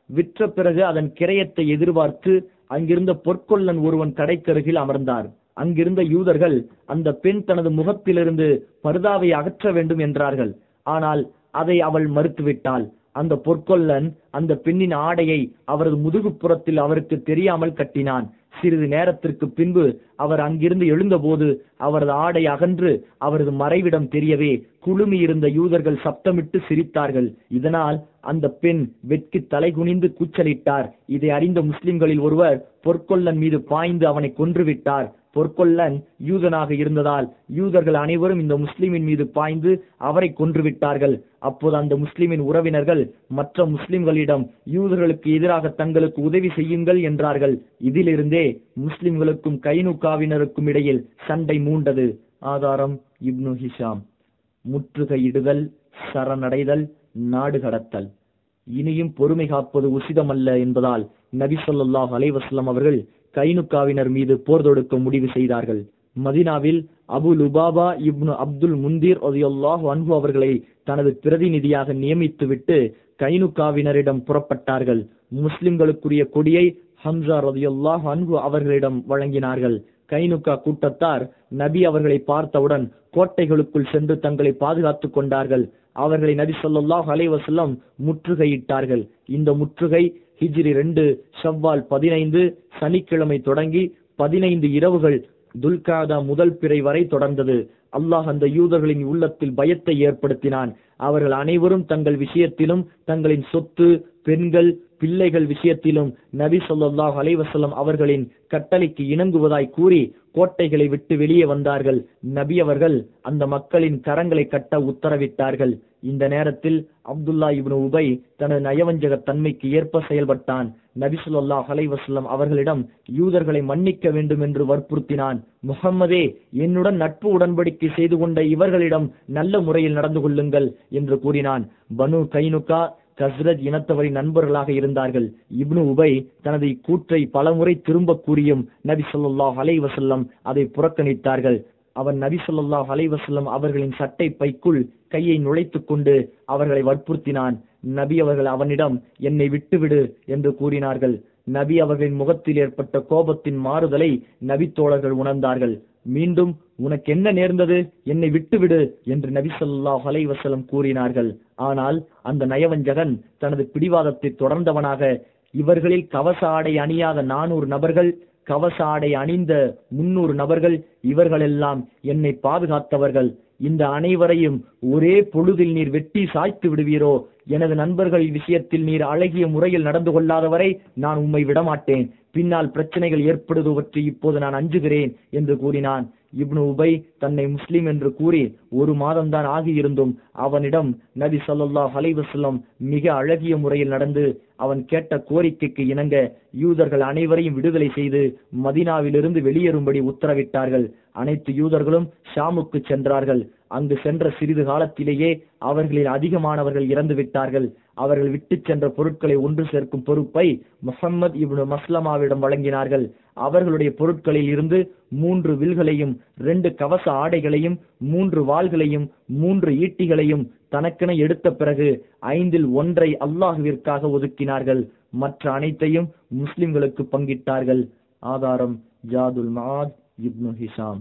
விற்ற பிறகு அதன் கிரயத்தை எதிர்பார்த்து அங்கிருந்த பொற்கொல்லன் ஒருவன் கடைக்கருகில் அமர்ந்தார். அங்கிருந்த யூதர்கள் அந்த பெண் தனது முகத்திலிருந்து பர்தாவை அகற்ற வேண்டும் என்றார்கள். ஆனால் அதை அவள் மறுத்துவிட்டாள். அந்த பொற்கொல்லன் அந்த பெண்ணின் ஆடையை அவரது முதுகுப்புறத்தில் அவருக்கு தெரியாமல் கட்டினான். சிறிது நேரத்திற்கு பின்பு அவர் அங்கிருந்து எழுந்தபோது அவரது ஆடை அகன்று அவரது மறைவிடம் தெரியவே குழுமி இருந்த யூதர்கள் சப்தமிட்டு சிரித்தார்கள். இதனால் அந்த பெண் வெட்கி தலைகுனிந்து கூச்சலிட்டார். இதை அறிந்த முஸ்லிம்களில் ஒருவர் பொற்கொல்லன் மீது பாய்ந்து அவனை கொன்றுவிட்டார். பொற்கொல்லன் யூதனாக இருந்ததால் யூதர்கள் அனைவரும் இந்த முஸ்லிமின் மீது பாய்ந்து அவரை கொன்றுவிட்டார்கள். அப்போது அந்த முஸ்லிமின் உறவினர்கள் மற்ற முஸ்லிம்களிடம் யூதர்களுக்கு எதிராக தங்களுக்கு உதவி செய்யுங்கள் என்றார்கள். இதிலிருந்தே முஸ்லிம்களுக்கும் கைனுகாவினருக்கும் இடையில் சண்டை மூண்டது. ஆதாரம் இப்னு ஹிஷாம். முற்றுகையிடுதல், சரணடைதல், நாடு கடத்தல். இனியும் பொறுமை காப்பது உசிதமல்ல என்பதால் நபி ஸல்லல்லாஹு அலைஹி வஸல்லம் அவர்கள் கைனுகாவினர் மீது போர் தொடுக்க முடிவு செய்தார்கள். மதீனாவில் அபு லுபாபா இப்னு அப்துல் முந்தீர் ரலியல்லாஹு அன்ஹு அவர்களை தனது பிரதிநிதியாக நியமித்துவிட்டு கைனுகாவினரிடம் புறப்பட்டார்கள். முஸ்லிம்களுக்குரிய கொடியை ஹம்ஸா ரலியல்லாஹு அன்ஹு அவர்களிடம் வழங்கினார்கள். கைனுகா கூட்டத்தார் நபி அவர்களை பார்த்தவுடன் கோட்டைகளுக்குள் சென்று தங்களை பாதுகாத்துக் கொண்டார்கள். அவர்களை நபி ஸல்லல்லாஹு அலைஹி வஸல்லம் முற்றுகையிட்டார்கள். இந்த முற்றுகை ஹிஜ்ரி ரெண்டு ஷவ்வால் பதினைந்து சனிக்கிழமை தொடங்கி பதினைந்து இரவுகள் துல்காதா முதல் பிறை வரை தொடர்ந்தது. அல்லாஹ் அந்த யூதர்களின் உள்ளத்தில் பயத்தை ஏற்படுத்தினான். அவர்கள் அனைவரும் தங்கள் விஷயத்திலும் தங்களின் சொத்து, பெண்கள், பிள்ளைகள் விஷயத்திலும் நபி ஸல்லல்லாஹு அலைஹி வஸல்லம் அவர்களின் கட்டளைக்கு இணங்குவதாய் கூறி கோட்டைகளை விட்டு வெளியே வந்தார்கள். நபி அவர்கள் அந்த மக்களின் கரங்களை கட்ட உத்தரவிட்டார்கள். இந்த நேரத்தில் அப்துல்லா இப்னு உபை தனது நயவஞ்சக தன்மைக்கு ஏற்ப செயல்பட்டான். நபி ஸல்லல்லாஹு அலைஹி வஸல்லம் அவர்களிடம் யூதர்களை மன்னிக்க வேண்டும் என்று வற்புறுத்தினான். முஹம்மதே, என்னுடன் நட்பு உடன்படிக்கை செய்து கொண்ட இவர்களிடம் நல்ல முறையில் நடந்து கொள்ளுங்கள் என்று கூறினான். பனு கைனுகா கஸ்ரஜ் இனத்தவரின் நண்பர்களாக இருந்தார்கள். இப்னு உபை தனது இக்கூற்றை பலமுறை திரும்ப கூறியும் நபி ஸல்லல்லாஹு அலைஹி வஸல்லம் அதை புறக்கணித்தார்கள். அவன் நபி ஸல்லல்லாஹு அலைஹி வஸல்லம் அவர்களின் சட்டை பைக்குள் கையை நுழைத்துக் கொண்டு அவர்களை வற்புறுத்தினான். நபி அவர்கள் அவனிடம் என்னை விட்டுவிடு என்று கூறினார்கள். நபி அவர்களின் முகத்தில் ஏற்பட்ட கோபத்தின் மாறுதலை நபி தோழர்கள் உணர்ந்தார்கள். மீண்டும் உனக்கு என்ன நேர்ந்தது, என்னை விட்டுவிடு என்று நபி ஸல்லல்லாஹு அலைஹி வஸல்லம் கூறினார்கள். ஆனால் அந்த நயவஞ்சகன் தனது பிடிவாதத்தை தொடர்ந்தவனாக, இவர்களில் கவச ஆடை அணியாத நானூறு நபர்கள், கவச ஆடை அணிந்த முன்னூறு நபர்கள், இவர்களெல்லாம் என்னை பாதுகாத்தவர்கள். இந்த அனைவரையும் ஒரே பொழுதில் நீர் வெட்டி சாய்த்து விடுவீரோ? எனது நண்பர்கள் விஷயத்தில் நீர் அழகிய முறையில் நடந்து கொள்ளாதவரை நான் உம்மை விடமாட்டேன். பின்னால் பிரச்சனைகள் ஏற்படுவது பற்றி இப்போது நான் அஞ்சுகிறேன் என்று கூறினான். இப்னு உபை தன்னை முஸ்லிம் என்று கூறி ஒரு மாதம்தான் ஆகியிருந்தும் அவனிடம் நபி ஸல்லல்லாஹு அலைஹி வஸல்லம் மிக அழகிய முறையில் நடந்து அவன் கேட்ட கோரிக்கைக்கு இணங்க யூதர்கள் அனைவரையும் விடுதலை செய்து மதீனாவிலிருந்து வெளியேறும்படி உத்தரவிட்டார்கள். அனைத்து யூதர்களும் ஷாமுக்கு சென்றார்கள். அங்கு சென்ற சிறிது காலத்திலேயே அவர்களில் அதிகமானவர்கள் இறந்து விட்டார்கள். அவர்கள் விட்டு சென்ற பொருட்களை ஒன்று சேர்க்கும் பொறுப்பை முஹம்மது இப்னு மஸ்லமாவிடம் வழங்கினார்கள். அவர்களுடைய பொருட்களில் இருந்து மூன்று வில்களையும், இரண்டு கவச ஆடைகளையும், மூன்று வாள்களையும், மூன்று ஈட்டிகளையும் தனக்கென எடுத்த பிறகு ஐந்தில் ஒன்றை அல்லாஹுவிற்காக ஒதுக்கினார்கள். மற்ற அனைத்தையும் முஸ்லிம்களுக்கு பங்கிட்டார்கள். ஆதாரம் ஜாதுல் மஆத் இப்னு ஹிஷாம்.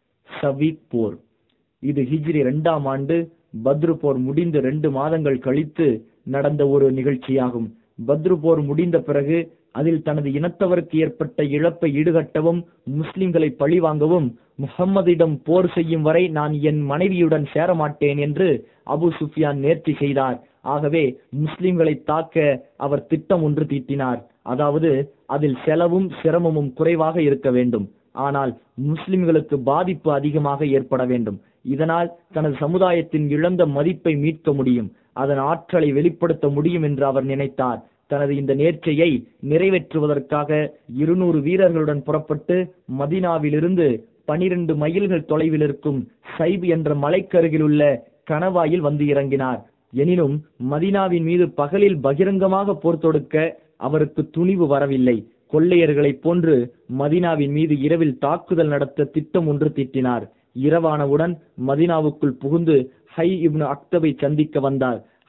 சவீக் போர். இது ஹிஜ்ரி இரண்டாம் ஆண்டு பத்ரு போர் முடிந்து ரெண்டு மாதங்கள் கழித்து நடந்த ஒரு நிகழ்ச்சியாகும். பத்ரு போர் முடிந்த பிறகு அதில் தனது இனத்தவருக்கு ஏற்பட்ட இழப்பை ஈடுகட்டவும் முஸ்லிம்களை பழிவாங்கவும் முஹம்மதிடம் போர் செய்யும் வரை நான் என் மனைவியுடன் சேரமாட்டேன் என்று அபு சுஃபியான் நேர்ச்சி செய்தார். ஆகவே முஸ்லிம்களை தாக்க அவர் திட்டம் ஒன்று தீட்டினார். அதாவது அதில் செலவும் சிரமமும் குறைவாக இருக்க வேண்டும், ஆனால் முஸ்லிம்களுக்கு பாதிப்பு அதிகமாக ஏற்பட வேண்டும். இதனால் தனது சமுதாயத்தின் இழந்த மதிப்பை மீட்க முடியும், அதன் ஆற்றலை வெளிப்படுத்த முடியும் என்று அவர் நினைத்தார். தனது இந்த நேர்ச்சையை நிறைவேற்றுவதற்காக இருநூறு வீரர்களுடன் புறப்பட்டு மதீனாவிலிருந்து பனிரெண்டு மைல்கள் தொலைவில் இருக்கும் சைப் என்ற மலைக்கருகில் உள்ள கணவாயில் வந்து இறங்கினார். எனினும் மதீனாவின் மீது பகலில் பகிரங்கமாக போர் தொடுக்க அவருக்கு துணிவு வரவில்லை. கொள்ளையர்களைப் போன்று மதீனாவின் மீது இரவில் தாக்குதல் நடத்த திட்டம் ஒன்று தீட்டினார். இரவானவுடன் மதீனாவுக்குள் புகுந்து ஹை இப்னு அக்தபை சந்திக்க வந்தார்.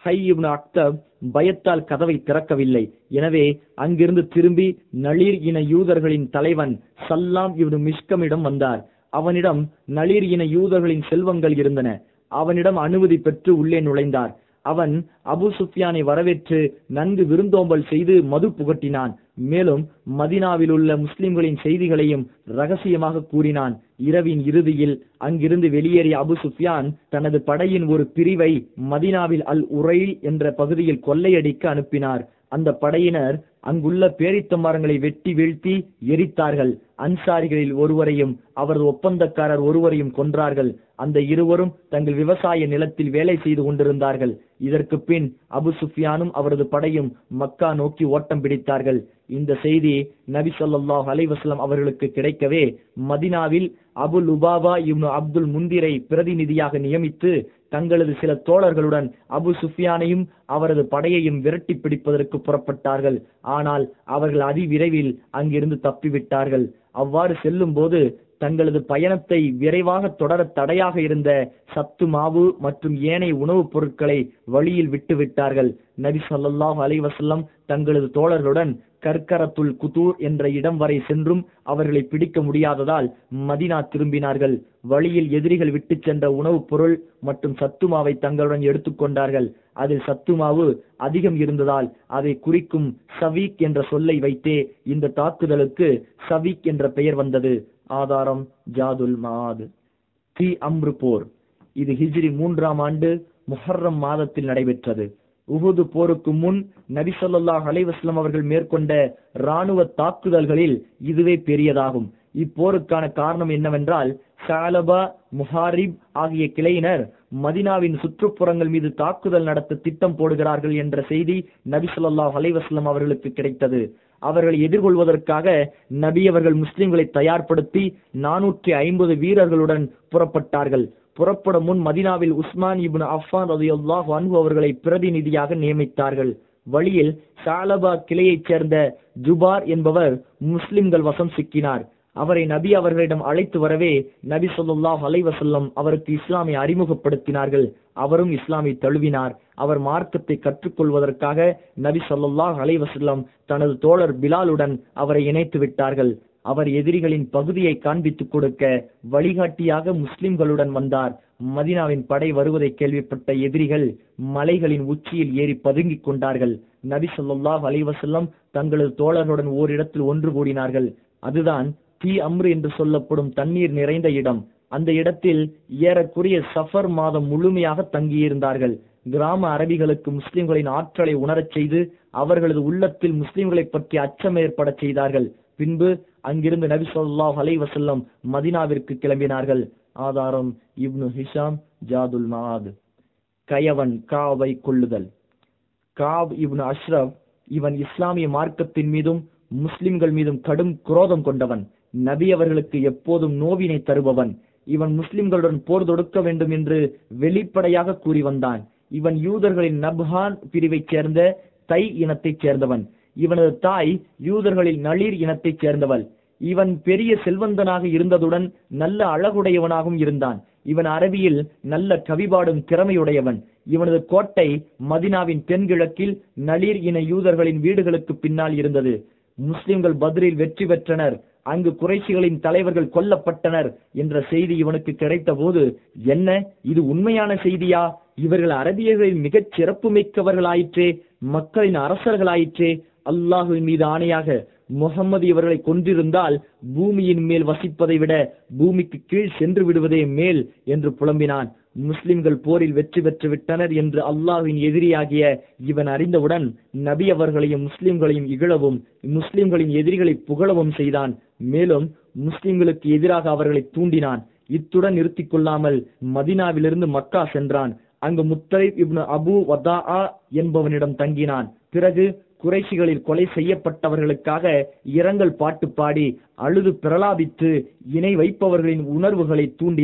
ஹை இப்னு அக்தப் பயத்தால் கதவை திறக்கவில்லை. எனவே அங்கிருந்து திரும்பி நளீர் இன யூதர்களின் தலைவன் சல்லாம் இப்னு மிஷ்கமிடம் வந்தார். அவனிடம் நளீர் இன யூதர்களின் செல்வங்கள் இருந்தன. அவனிடம் அனுமதி பெற்று உள்ளே நுழைந்தார். அவன் அபு சுஃபியானை வரவேற்று நன்கு விருந்தோம்பல் செய்து மது புகட்டினான். மேலும் மதினாவில் உள்ள முஸ்லிம்களின் செய்திகளையும் ரகசியமாக கூறினான். இரவின் இறுதியில் அங்கிருந்து வெளியேறிய அபு சுஃபியான் தனது படையின் ஒரு பிரிவை மதினாவில் அல் உரைல் என்ற பகுதியில் கொள்ளையடிக்க அனுப்பினார். அந்த படையினர் அங்குள்ள பேரித்த மரங்களை வெட்டி வீழ்த்தி எரித்தார்கள். அன்சாரிகளில் ஒருவரையும் அவரது ஒப்பந்தக்காரர் ஒருவரையும் கொன்றார்கள். அந்த இருவரும் தங்கள் விவசாய நிலத்தில் வேலை செய்து கொண்டிருந்தார்கள். இதற்கு பின் அபு சுஃபியானும் அவரது படையும் மக்கா நோக்கி ஓட்டம் பிடித்தார்கள். இந்த செய்தி நபி ஸல்லல்லாஹு அலைஹி வஸல்லம் அவர்களுக்கு கிடைக்கவே மதினாவில் அபு லுபாபா இப்னு அப்துல் முந்திரை பிரதிநிதியாக நியமித்து தங்களது சில தோழர்களுடன் அபு சுஃபியானையும் அவரது படையையும் விரட்டி பிடிப்பதற்கு புறப்பட்டார்கள். ஆனால் அவர்கள் அதிவிரைவில் அங்கிருந்து தப்பிவிட்டார்கள். அவ்வாறு செல்லும் போது தங்களது பயணத்தை விரைவாக தொடர தடையாக இருந்த சத்து மாவு மற்றும் ஏனைய உணவுப் பொருட்களை வழியில் விட்டு விட்டார்கள். நபி ஸல்லல்லாஹு அலைஹி வஸல்லம் தங்களது தோழர்களுடன் கர்கரத்துல் குதூர் என்ற இடம் வரை சென்றும் அவர்களை பிடிக்க முடியாததால் மதினா திரும்பினார்கள். வழியில் எதிரிகள் விட்டு சென்ற உணவுப் பொருள் மற்றும் சத்துமாவை தங்களுடன் எடுத்துக்கொண்டார்கள். அதில் சத்துமாவு அதிகம் இருந்ததால் அதை குறிக்கும் சவீக் என்ற சொல்லை வைத்தே இந்த தாக்குதலுக்கு சவீக் என்ற பெயர் வந்தது. ஆதாரம் ஜாதுல் மாத். தி அம்ரு போர். இது ஹிஜ்ரி மூன்றாம் ஆண்டு முஹர்ரம் மாதத்தில் நடைபெற்றது. உஹுது போருக்கு முன் நபி ஸல்லல்லாஹு அலைஹி வஸல்லம் அவர்கள் மேற்கொண்ட இராணுவ தாக்குதல்களில் இதுவே பெரியதாகும். இப்போருக்கான காரணம் என்னவென்றால், ஸஅலபா, முஹாரிப் ஆகிய கிளையினர் மதினாவின் சுற்றுப்புறங்கள் மீது தாக்குதல் நடத்த திட்டம் போடுகிறார்கள் என்ற செய்தி நபி ஸல்லல்லாஹு அலைஹி வஸல்லம் அவர்களுக்கு கிடைத்தது. அவர்களை எதிர்கொள்வதற்காக நபி அவர்கள் முஸ்லிம்களை தயார்படுத்தி நானூற்றி ஐம்பது வீரர்களுடன் புறப்பட்டார்கள். புறப்படும் முன் மதினாவில் உஸ்மான் இப்னு அஃபான் ரலியல்லாஹு அன்ஹு அவர்களை பிரதிநிதியாக நியமித்தார்கள். வழியில் ஸஅலபா கிளையைச் சேர்ந்த ஜுபார் என்பவர் முஸ்லிம்கள் வசம் சிக்கினார். அவரை நபி அவர்களிடம் அழைத்து வரவே நபி ஸல்லல்லாஹு அலைஹி வஸல்லம் அவருக்கு இஸ்லாமை அறிமுகப்படுத்தினார்கள். அவரும் இஸ்லாமை தழுவினார். அவர் மார்க்கத்தை கற்றுக்கொள்வதற்காக நபி ஸல்லல்லாஹு அலைஹி வஸல்லம் தனது தோழர் பிலாலுடன் அவரை இணைத்து விட்டார்கள். அவர் எதிரிகளின் பகுதியை காண்பித்துக் கொடுக்க வழிகாட்டியாக முஸ்லிம்களுடன் வந்தார். மதினாவின் படை வருவதை கேள்விப்பட்ட எதிரிகள் மலைகளின் உச்சியில் ஏறி பதுங்கிக் கொண்டார்கள். நபி ஸல்லல்லாஹு அலைஹி வஸல்லம் தங்களது தோழர்களுடன் ஓரிடத்தில் ஒன்று கூடினார்கள். அதுதான் தி அம்ரு என்று சொல்லப்படும் தண்ணீர் நிறைந்த இடம். அந்த இடத்தில் ஏறக்குறைய சஃபர் மாதம் முழுமையாக தங்கியிருந்தார்கள். கிராம அரபிகளுக்கு முஸ்லிம்களின் ஆற்றலை உணரச் செய்து அவர்களது உள்ளத்தில் முஸ்லிம்களை பற்றி அச்சம் ஏற்பட செய்தார்கள். பின்பு அங்கிருந்து நபி ஸல்லல்லாஹு அலைஹி வஸல்லம் மதினாவிற்கு கிளம்பினார்கள். ஆதாரம் இப்னு ஹிஷாம் ஜாதுல் மாத். கயவன் காவை கொள்ளுதல். காப் இப்னு அஷ்ரப் இவன் இஸ்லாமிய மார்க்கத்தின் மீதும் முஸ்லிம்கள் மீதும் கடும் குரோதம் கொண்டவன். நபி அவர்களுக்கு எப்போதும் நோவினை தருபவன். இவன் முஸ்லிம்களுடன் போர் தொடுக்க வேண்டும் என்று வெளிப்படையாக கூறி வந்தான். இவன் யூதர்களின் நப்ஹான் பிரிவைச் சேர்ந்த தை இனத்தைச் சேர்ந்தவன். இவனது தாய் யூதர்களில் நளீர் இனத்தைச் சேர்ந்தவள். இவன் பெரிய செல்வந்தனாக இருந்ததுடன் நல்ல அழகுடையவனாகவும் இருந்தான். இவன் அரபியில் நல்ல கவிபாடும் திறமையுடையவன். இவனது கோட்டை மதினாவின் தென்கிழக்கில் நளீர் இன யூதர்களின் வீடுகளுக்கு பின்னால் இருந்தது. முஸ்லிம்கள் பத்ரில் வெற்றி பெற்றனர், அங்கு குறைஷிகளின் தலைவர்கள் கொல்லப்பட்டனர் என்ற செய்தி இவனுக்கு கிடைத்த போது, என்ன இது உண்மையான செய்தியா? இவர்கள் அரபியர்களில் மிகச் சிறப்பு மிக்கவர்களாயிற்றே, மக்களின் அரசர்களாயிற்றே. அல்லாஹுவின் மீது ஆணையாக முகம்மது இவர்களை கொன்றிருந்தால் பூமியின் மேல் வசிப்பதை விட பூமிக்கு கீழ் சென்று விடுவதே மேல் என்று புலம்பினான். முஸ்லிம்கள் போரில் வெற்றி பெற்று விட்டனர் என்று அல்லாஹ்வின் எதிரியாகிய இவன் அறிந்தவுடன் நபி அவர்களையும் முஸ்லிம்களையும் இகழவும் முஸ்லிம்களின் எதிரிகளை புகழவும் செய்தான். மேலும் முஸ்லிம்களுக்கு எதிராக அவர்களை தூண்டினான். இத்துடன் நிறுத்திக் கொள்ளாமல் மதினாவிலிருந்து மக்கா சென்றான். அங்கு முத்தலிப் இப்னு அபு வதாஆ என்பவனிடம் தங்கினான். பிறகு குறைஷிகளில் கொலை செய்யப்பட்டவர்களுக்காக இரங்கல் பாட்டு பாடி அழுது பிரலாபித்து இணை வைப்பவர்களின் உணர்வுகளை தூண்டினான்.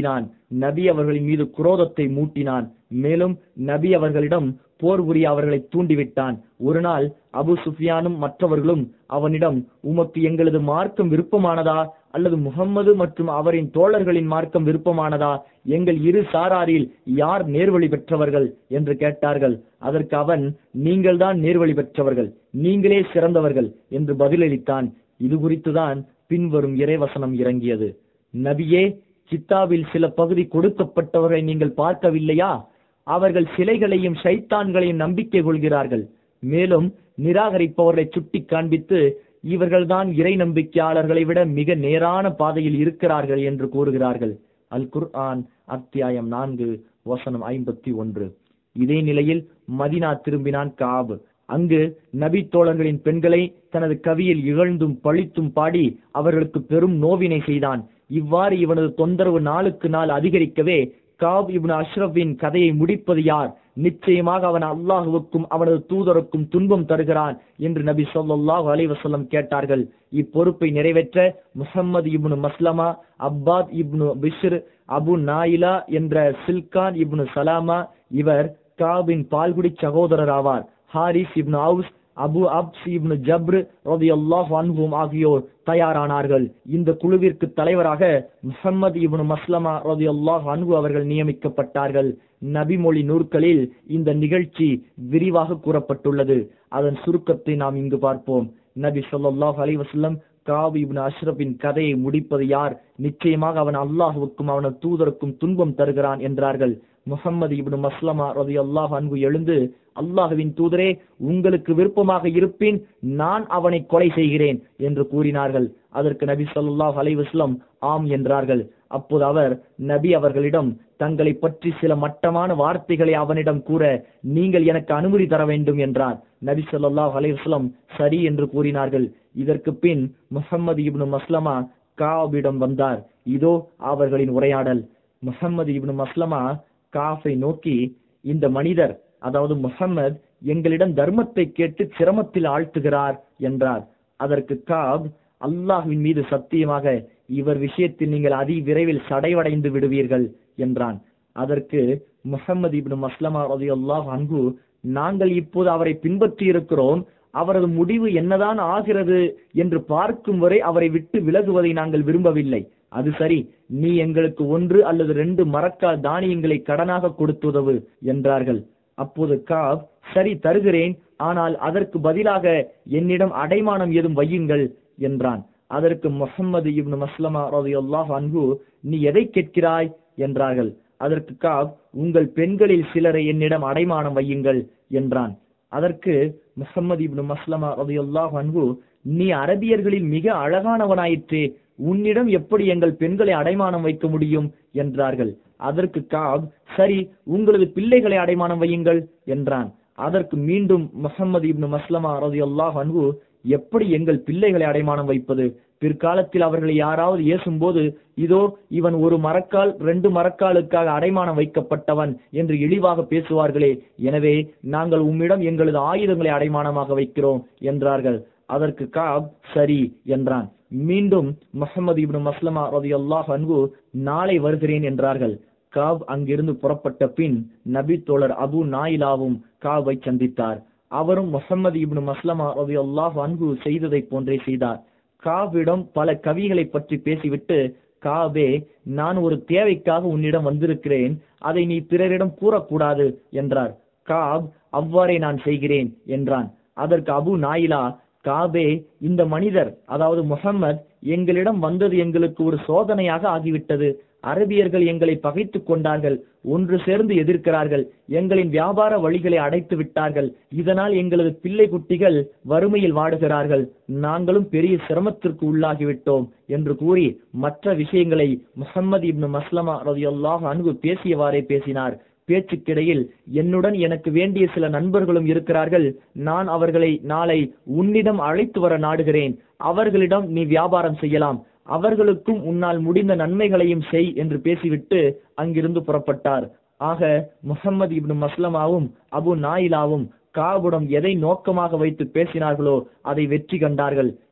நபி அவர்களின் மீது குரோதத்தை மூட்டினான். மேலும் நபி அவர்களிடம் போர் புரிய அவர்களை தூண்டிவிட்டான். ஒரு நாள் அபு சுஃபியானும் மற்றவர்களும் அவனிடம், உமக்கு எங்களது மார்க்கம் விருப்பமானதா அல்லது முகம்மது மற்றும் அவரின் தோழர்களின் மார்க்கம் விருப்பமானதா? எங்கள் இரு சாராரில் யார் நேர்வழி பெற்றவர்கள் என்று கேட்டார்கள். அதற்கு அவன், நீங்கள்தான் நேர்வழி பெற்றவர்கள், நீங்களே சிறந்தவர்கள் என்று பதிலளித்தான். இது குறித்துதான் பின்வரும் இறைவசனம் இறங்கியது. நபியே, கித்தாபில் சில பகுதி கொடுக்கப்பட்டவர்களை நீங்கள் பார்க்கவில்லையா? அவர்கள் சிலைகளையும் ஷைத்தான்களையும் நம்பிக்கை கொள்கிறார்கள். மேலும் நிராகரிப்பவர்களை சுட்டி காண்பித்து, இவர்கள்தான் இறை நம்பிக்கையாளர்களை விட மிக நேரான பாதையில் இருக்கிறார்கள் என்று கூறுகிறார்கள். அல் குர்ஆன் அத்தியாயம் நான்கு வசனம் ஐம்பத்தி ஒன்று. இதே நிலையில் மதினா திரும்பினான் காப். அங்கு நபி தோழர்களின் பெண்களை தனது கவியில் இகழ்ந்தும் பழித்தும் பாடி அவர்களுக்கு பெரும் நோவினை செய்தான். இவ்வாறு இவனது தொந்தரவு நாளுக்கு நாள் அதிகரிக்கவே காப் இப்னு அஷ்ரஃபின் கதையை முடிப்பது யார்? நிச்சயமாக அவன் அல்லாஹுவுக்கும் அவனது தூதருக்கும் துன்பம் தருகிறான் என்று நபி ஸல்லல்லாஹு அலைஹி வஸல்லம் கேட்டார்கள். இப்பொறுப்பை நிறைவேற்ற முஹம்மது இப்னு மஸ்லமா, அப்பாத் இப்னு பிஷ்ர், அபு நாயிலா என்ற சில்கான் இப்னு சலாமா, இவர் காபின் பால்குடி சகோதரர் ஆவார். ஹாரிஸ் இப்னு அவுஸ், அபு அப்ஸ் இப்னு ஜப்ர் ரலியல்லாஹு அன்ஹும் ஆகியோர் தயாரானார்கள். இந்த குழுவிற்கு தலைவராக முஹம்மது இப்னு மஸ்லமா ரலியல்லாஹு அன்ஹு அவர்கள் நியமிக்கப்பட்டார்கள். நபிமொழி நூற்களில் இந்த நிகழ்ச்சி விரிவாக கூறப்பட்டுள்ளது. அதன் சுருக்கத்தை நாம் இங்கு பார்ப்போம். நபி ஸல்லல்லாஹு அலைஹி வஸல்லம் காப் இப்னு அஷ்ரஃபின் கதையை முடிப்பது யார்? நிச்சயமாக அவன் அல்லாஹுவுக்கும் அவனது தூதருக்கும் துன்பம் தருகிறான் என்றார்கள். முஹம்மது இப்னு மஸ்லமா ரலியல்லாஹு அன்ஹு எழுந்து, அல்லாஹுவின் தூதரே, உங்களுக்கு விருப்பமாக இருப்பின் நான் அவனை கொலை செய்கிறேன் என்று கூறினார்கள். அதற்கு நபி ஸல்லல்லாஹு அலைஹி வஸல்லம் ஆம் என்றார்கள். அப்போது அவர் நபி அவர்களிடம் தங்களை பற்றி சில மட்டமான வார்த்தைகளை அவனிடம் கூற நீங்கள் எனக்கு அனுமதி தர வேண்டும் என்றார். நபி ஸல்லல்லாஹு அலைஹி வஸல்லம் சரி என்று கூறினார்கள். இதற்கு பின் முஹம்மது இப்னு மஸ்லமா காபிடம் வந்தார். இதோ அவர்களின் உரையாடல். முஹம்மது இப்னு மஸ்லமா காஃபை நோக்கி, இந்த மனிதர், அதாவது முஹம்மது, எங்களிடம் தர்மத்தை கேட்டு சிரமத்தில் ஆழ்த்துகிறார் என்றார். அதற்கு காப், அல்லாஹ்வின் மீது சத்தியமாக இவர் விஷயத்தில் நீங்கள் அதி விரைவில் சடைவடைந்து விடுவீர்கள் என்றான். அதற்கு முஹம்மது இப்னு மஸ்லமா ரலியல்லாஹு அன்ஹு, நாங்கள் இப்போது அவரை பின்பற்றி இருக்கிறோம். அவரது முடிவு என்னதான் ஆகிறது என்று பார்க்கும் வரை அவரை விட்டு விலகுவதை நாங்கள் விரும்பவில்லை. அது சரி, நீ எங்களுக்கு ஒன்று அல்லது ரெண்டு மரக்கால் தானியங்களை கடனாக கொடுத்துதவு என்றார்கள். அப்போது காப், சரி தருகிறேன், ஆனால் அதற்கு பதிலாக என்னிடம் அடைமானம் ஏதும் வையுங்கள் என்றான். அதற்கு முஹம்மது இப்னு மஸ்லமா ரலியல்லாஹு அன்ஹு, நீ எதை கேட்கிறாய் என்றார்கள். அதற்கு காப், உங்கள் பெண்களில் சிலரை என்னிடம் அடைமானம் வையுங்கள் என்றான். அதற்கு முஹம்மது இப்னு மஸ்லமா ரலியல்லாஹு அன்ஹு, நீ அரபியர்களில் மிக அழகானவனாயிற்றே, உன்னிடம் எப்படி எங்கள் பெண்களை அடைமானம் வைக்க முடியும் என்றார்கள். அதற்கு காப், சரி, உங்களது பிள்ளைகளை அடைமானம் வையுங்கள் என்றான். அதற்கு மீண்டும் முஹம்மது இப்னு மஸ்லமா ரலியல்லாஹு அன்ஹு, எப்படி எங்கள் பிள்ளைகளை அடைமானம் வைப்பது? பிற்காலத்தில் அவர்களை யாராவது ஏசும்போது, இதோ இவன் ஒரு மரக்கால் ரெண்டு மரக்காலுக்காக அடைமானம் வைக்கப்பட்டவன் என்று இழிவாக பேசுவார்களே, எனவே நாங்கள் உம்மிடம் எங்களது ஆயுதங்களை அடைமானமாக வைக்கிறோம் என்றார்கள். அதற்கு காப் சரி என்றான். மீண்டும் முஹம்மது இப்னு மஸ்லமா ரலியல்லாஹு அன்ஹு, நாளை வருகிறேன் என்றார்கள். காப் அங்கிருந்து புறப்பட்ட பின் நபி தோழர் அபு நாயிலாவும் காபை சந்தித்தார். அவரும் முஹம்மது இப்னு மஸ்லமா ரலியல்லாஹு அன்ஹு செய்ததை போன்றே செய்தார். காபிடம் பல கவிகளை பற்றி பேசிவிட்டு, காபே, நான் ஒரு தேவைக்காக உன்னிடம் வந்திருக்கிறேன், அதை நீ பிறரிடம் கூறக்கூடாது என்றார். காப், அவ்வாறே நான் செய்கிறேன் என்றான். அதற்கு அபு நாயிலா, காபே, இந்த மனிதர், அதாவது முஹம்மது, எங்களிடம் வந்தது எங்களுக்கு ஒரு சோதனையாக ஆகிவிட்டது. அரபியர்கள் எங்களை பகைத்து கொண்டார்கள், ஒன்று சேர்ந்து எதிர்க்கிறார்கள், எங்களின் வியாபார வழிகளை அடைத்து விட்டார்கள், இதனால் எங்களது பிள்ளை குட்டிகள் வறுமையில் வாடுகிறார்கள், நாங்களும் பெரிய சிரமத்திற்கு உள்ளாகிவிட்டோம் என்று கூறி மற்ற விஷயங்களை முஹம்மது இப்னு மஸ்லமா ரலியல்லாஹு அன்ஹு பேசியவாறே பேசினார். பேச்சுக்கிடையில், என்னுடன் எனக்கு வேண்டிய சில நண்பர்களும் இருக்கிறார்கள், நான் அவர்களை நாளை உன்னிடம் அழைத்து வர நாடுகிறேன், அவர்களிடம் நீ வியாபாரம் செய்யலாம், அவர்களுக்கும் உன்னால் முடிந்த நன்மைகளையும் செய் என்று பேசிவிட்டு அங்கிருந்து புறப்பட்டார். ஆக முஹம்மது இப்னு மஸ்லமாவும் அபு நாயிலாவும் காபுடம் எதை நோக்கமாக வைத்து பேசினார்களோ அதை வெற்றி கண்டார்கள்.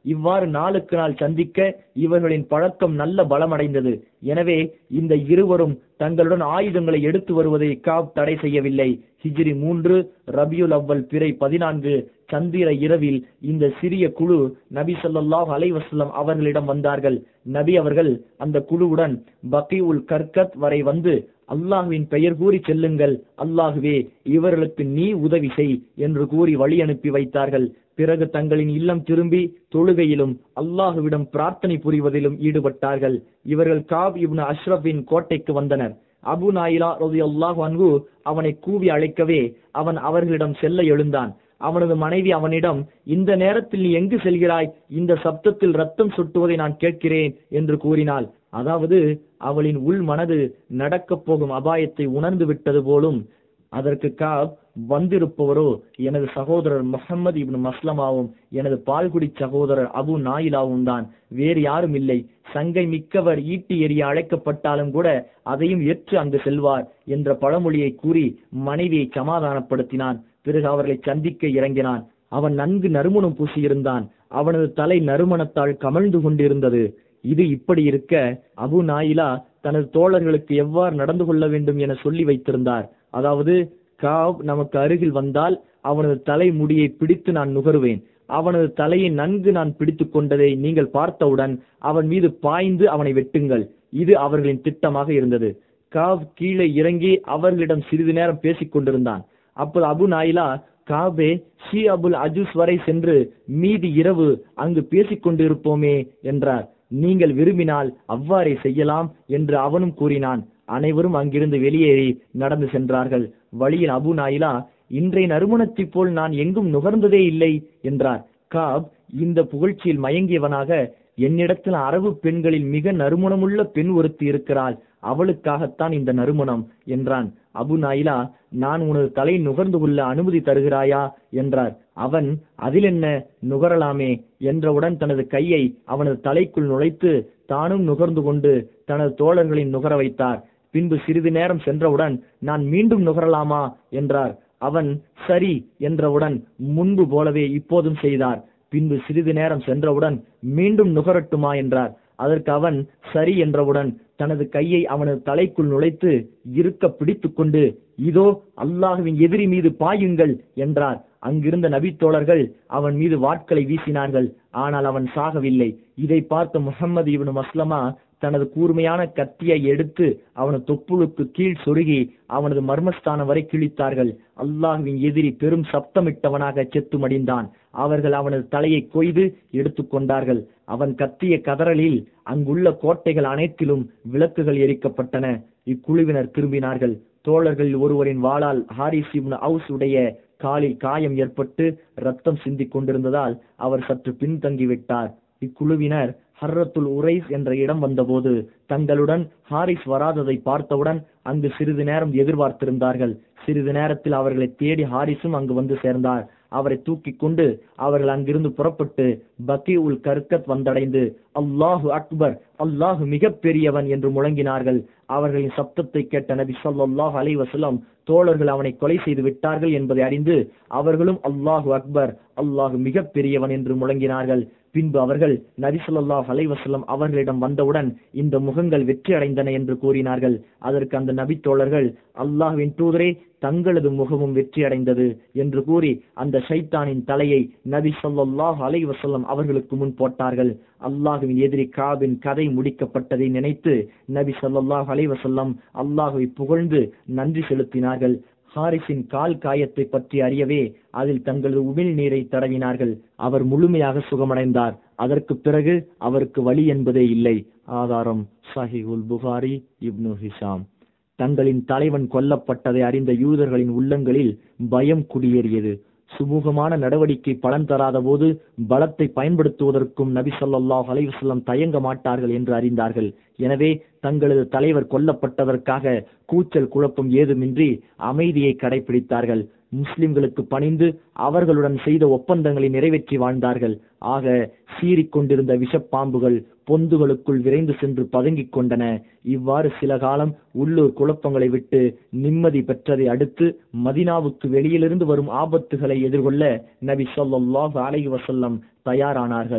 இவ்வாறு நாளுக்கு நாள் சந்திக்க இவர்களின் பழக்கம் நல்ல பலமடைந்தது. எனவே இந்த இருவரும் தங்களுடன் ஆயுதங்களை எடுத்து வருவதை காப் தடை செய்யவில்லை. ஹிஜ்ரி மூன்று ரபியுல் அவ்வல் பிறை பதினான்கு சந்திர இரவில் இந்த சிறிய குழு நபி ஸல்லல்லாஹு அலைஹி வஸல்லம் அவர்களிடம் வந்தார்கள். நபி அவர்கள் அந்த குழுவுடன் பகீஉல் கர்கத் வரை வந்து, அல்லாஹுவின் பெயர் கூறி செல்லுங்கள், அல்லாஹுவே இவர்களுக்கு நீ உதவி செய் என்று கூறி வழி அனுப்பி வைத்தார்கள். பிறகு தங்களின் இல்லம் திரும்பி தொழுகையிலும் அல்லாஹுவிடம் பிரார்த்தனை புரிவதிலும் ஈடுபட்டார்கள். இவர்கள் காப் இப்னு அஷ்ரஃபின் கோட்டைக்கு வந்தனர். அபு நாயிலா ரலியல்லாஹு அன்ஹு அவனை கூவி அழைக்கவே அவன் அவர்களிடம் செல்ல எழுந்தான். அவனது மனைவி அவனிடம், இந்த நேரத்தில் நீ எங்கு செல்கிறாய்? இந்த சப்தத்தில் ரத்தம் சொட்டுவதை நான் கேட்கிறேன் என்று கூறினாள். அதாவது அவளின் உள் மனது நடக்கப் போகும் அபாயத்தை உணர்ந்து விட்டது போலும். அதற்கு காப், வந்திருப்பவரோ எனது சகோதரர் முஹம்மது இப்னு மஸ்லமாவும் எனது பால்குடி சகோதரர் அபு நாயிலாவும் தான், வேறு யாரும் இல்லை. சங்கை மிக்கவர் ஈட்டி எறிய அழைக்கப்பட்டாலும் கூட அதையும் ஏற்று அங்கு செல்வார் என்ற பழமொழியை கூறி மனைவியை சமாதானப்படுத்தினான். பிறகு அவர்களை சந்திக்க இறங்கினான். அவன் நன்கு நறுமணம் பூசியிருந்தான். அவனது தலை நறுமணத்தால் கமழ்ந்து கொண்டிருந்தது. இது இப்படி இருக்க அபு நாயிலா தனது தோழர்களுக்கு எவ்வாறு நடந்து கொள்ள வேண்டும் என சொல்லி வைத்திருந்தார். அதாவது, காப் நமக்கு அருகில் வந்தால் அவனது தலை முடியை பிடித்து நான் நுகருவேன். அவனது தலையை நன்கு நான் பிடித்து கொண்டதை நீங்கள் பார்த்தவுடன் அவன் மீது பாய்ந்து அவனை வெட்டுங்கள். இது அவர்களின் திட்டமாக இருந்தது. காப் கீழே இறங்கி அவர்களிடம் சிறிது நேரம் பேசிக் கொண்டிருந்தான். அப்போது அபு நாயிலா, காபே ஷி அபுல் அஜூஸ் வரை சென்று மீதி இரவு அங்கு பேசிக் கொண்டிருப்போமே என்றார். நீங்கள் விரும்பினால் அவ்வாறே செய்யலாம் என்று அவனும் கூறினான். அனைவரும் அங்கிருந்து வெளியேறி நடந்து சென்றார்கள். வழியில் அபு நாயிலா, இன்றைய நறுமணத்தை போல் நான் எங்கும் நுகர்ந்ததே இல்லை என்றார். காப் இந்த புகழ்ச்சியில் மயங்கியவனாக, என்னிடத்தில் அரபு பெண்களில் மிக நறுமணமுள்ள பெண் ஒருத்தி இருக்கிறாள், அவளுக்காகத்தான் இந்த நறுமணம் என்றான். அபு நாயிலா, நான் உனது தலை நுகர்ந்து கொள்ள அனுமதி தருகிறாயா என்றார். அவன், அதில் என்ன, நுகரலாமே என்றவுடன் தனது கையை அவனது தலைக்குள் நுழைத்து தானும் நுகர்ந்து கொண்டு தனது தோழர்களின் நுகர வைத்தார். பின்பு சிறிது நேரம் சென்றவுடன், நான் மீண்டும் நுகரலாமா என்றார். அவன் சரி என்றவுடன் முன்பு போலவே இப்போதும் செய்தார். பின்பு சிறிது நேரம் சென்றவுடன் மீண்டும் நுகரட்டுமா என்றார். அதற்கு அவன் சரி என்றவுடன் தனது கையை அவனது தலைக்குள் நுழைத்து இருக்க பிடித்து கொண்டு, இதோ அல்லாஹுவின் எதிரி மீது பாயுங்கள் என்றார். அங்கிருந்த நபி தோழர்கள் அவன் மீது வாட்களை வீசினார்கள். ஆனால் அவன் சாகவில்லை. இதை பார்த்த முஹம்மது இப்னு மஸ்லமா தனது கூர்மையான கத்தியை எடுத்து அவனது தொப்புளுக்கு கீழ் சொருகி அவனது மர்மஸ்தானம் வரை கிழித்தார்கள். அல்லாஹுவின் எதிரி பெரும் சப்தமிட்டவனாக செத்து மடிந்தான். அவர்கள் அவனது தலையை கொய்து எடுத்து கொண்டார்கள். அவன் கத்திய கதறலில் அங்குள்ள கோட்டைகள் அனைத்திலும் விளக்குகள் எரிக்கப்பட்டன. இக்குழுவினர் திரும்பினார்கள். தோழர்களில் ஒருவரின் வாளால் ஹாரிஸ் இப்னு அவுஸ் உடைய காலில் காயம் ஏற்பட்டு ரத்தம் சிந்திக் கொண்டிருந்ததால் அவர் சற்று பின்தங்கிவிட்டார். இக்குழுவினர் ஹர்ரத்துல் உரைஸ் என்ற இடம் வந்தபோது தங்களுடன் ஹாரிஸ் வராததை பார்த்தவுடன் அங்கு சிறிது நேரம் எதிர்பார்த்திருந்தார்கள். சிறிது நேரத்தில் அவர்களை தேடி ஹாரிஸும் அங்கு வந்து சேர்ந்தார். அவரை தூக்கி கொண்டு அவர்கள் அங்கிருந்து புறப்பட்டு பகீஉல் கர்கத் வந்தடைந்து, அல்லாஹு அக்பர், அல்லாஹு மிக பெரியவன் என்று முழங்கினார்கள். அவர்களின் சப்தத்தை கேட்ட நபி ஸல்லல்லாஹு அலைஹி வஸல்லம் தோழர்கள் அவனை கொலை செய்து விட்டார்கள் என்பதை அறிந்து அவர்களும் அல்லாஹு அக்பர், அல்லாஹு மிக பெரியவன் என்று முழங்கினார்கள். பின்பு அவர்கள் நபி ஸல்லல்லாஹு அலைஹி வஸல்லம் அவர்களிடம் வந்தவுடன் இந்த முகங்கள் வெற்றி அடைந்தன என்று கூறினார்கள். அதற்கு அந்த நபி தோழர்கள், அல்லாஹ்வின் தூதரே, தங்களது முகமும் வெற்றி அடைந்தது என்று கூறி அந்த ஷைத்தானின் தலையை நபி ஸல்லல்லாஹு அலைஹி வஸல்லம் அவர்களுக்கு முன் போட்டார்கள். அல்லாஹுவின் எதிரி காபின் கதை முடிக்கப்பட்டதை நினைத்து நபி ஸல்லல்லாஹு அலைஹி வஸல்லம் அல்லாஹுவை புகழ்ந்து நன்றி செலுத்தினார்கள். ஹாரிஸின் கால் காயத்தை பற்றி அறியவே அதில் தங்களது உமிழ் நீரை தடவினார்கள். அவர் முழுமையாக சுகமடைந்தார். அதற்கு பிறகு அவருக்கு வலி என்பதே இல்லை. ஆதாரம் சஹீஹுல் புகாரி, இப்னு ஹிஷாம். தங்களின் தலைவன் கொல்லப்பட்டதை அறிந்த யூதர்களின் உள்ளங்களில் பயம் குடியேறியது. சுமூகமான நடவடிக்கை பலன் தராத போது பலத்தை பயன்படுத்துவதற்கும் நபி ஸல்லல்லாஹு அலைஹி வஸல்லம் தயங்க மாட்டார்கள் என்று அறிந்தார்கள். எனவே தங்களது தலைவர் கொல்லப்பட்டதற்காக கூச்சல் குழப்பம் ஏதுமின்றி அமைதியை கடைபிடித்தார்கள். முஸ்லிம்களுக்கு பணிந்து அவர்களுடன் செய்த ஒப்பந்தங்களை நிறைவேற்றி வாழ்ந்தார்கள். ஆக சீறிக்கொண்டிருந்த விஷப்பாம்புகள் பொந்துகளுக்குள் விரைந்து சென்று பதுங்கிக் கொண்டன. இவ்வாறு சில காலம் உள்ளூர் குழப்பங்களை விட்டு நிம்மதி பெற்றதை அடுத்து மதீனாவுக்கு வெளியிலிருந்து வரும் ஆபத்துகளை எதிர்கொள்ள நபி ஸல்லல்லாஹு அலைஹி வஸல்லம் தயாரானார்கள்.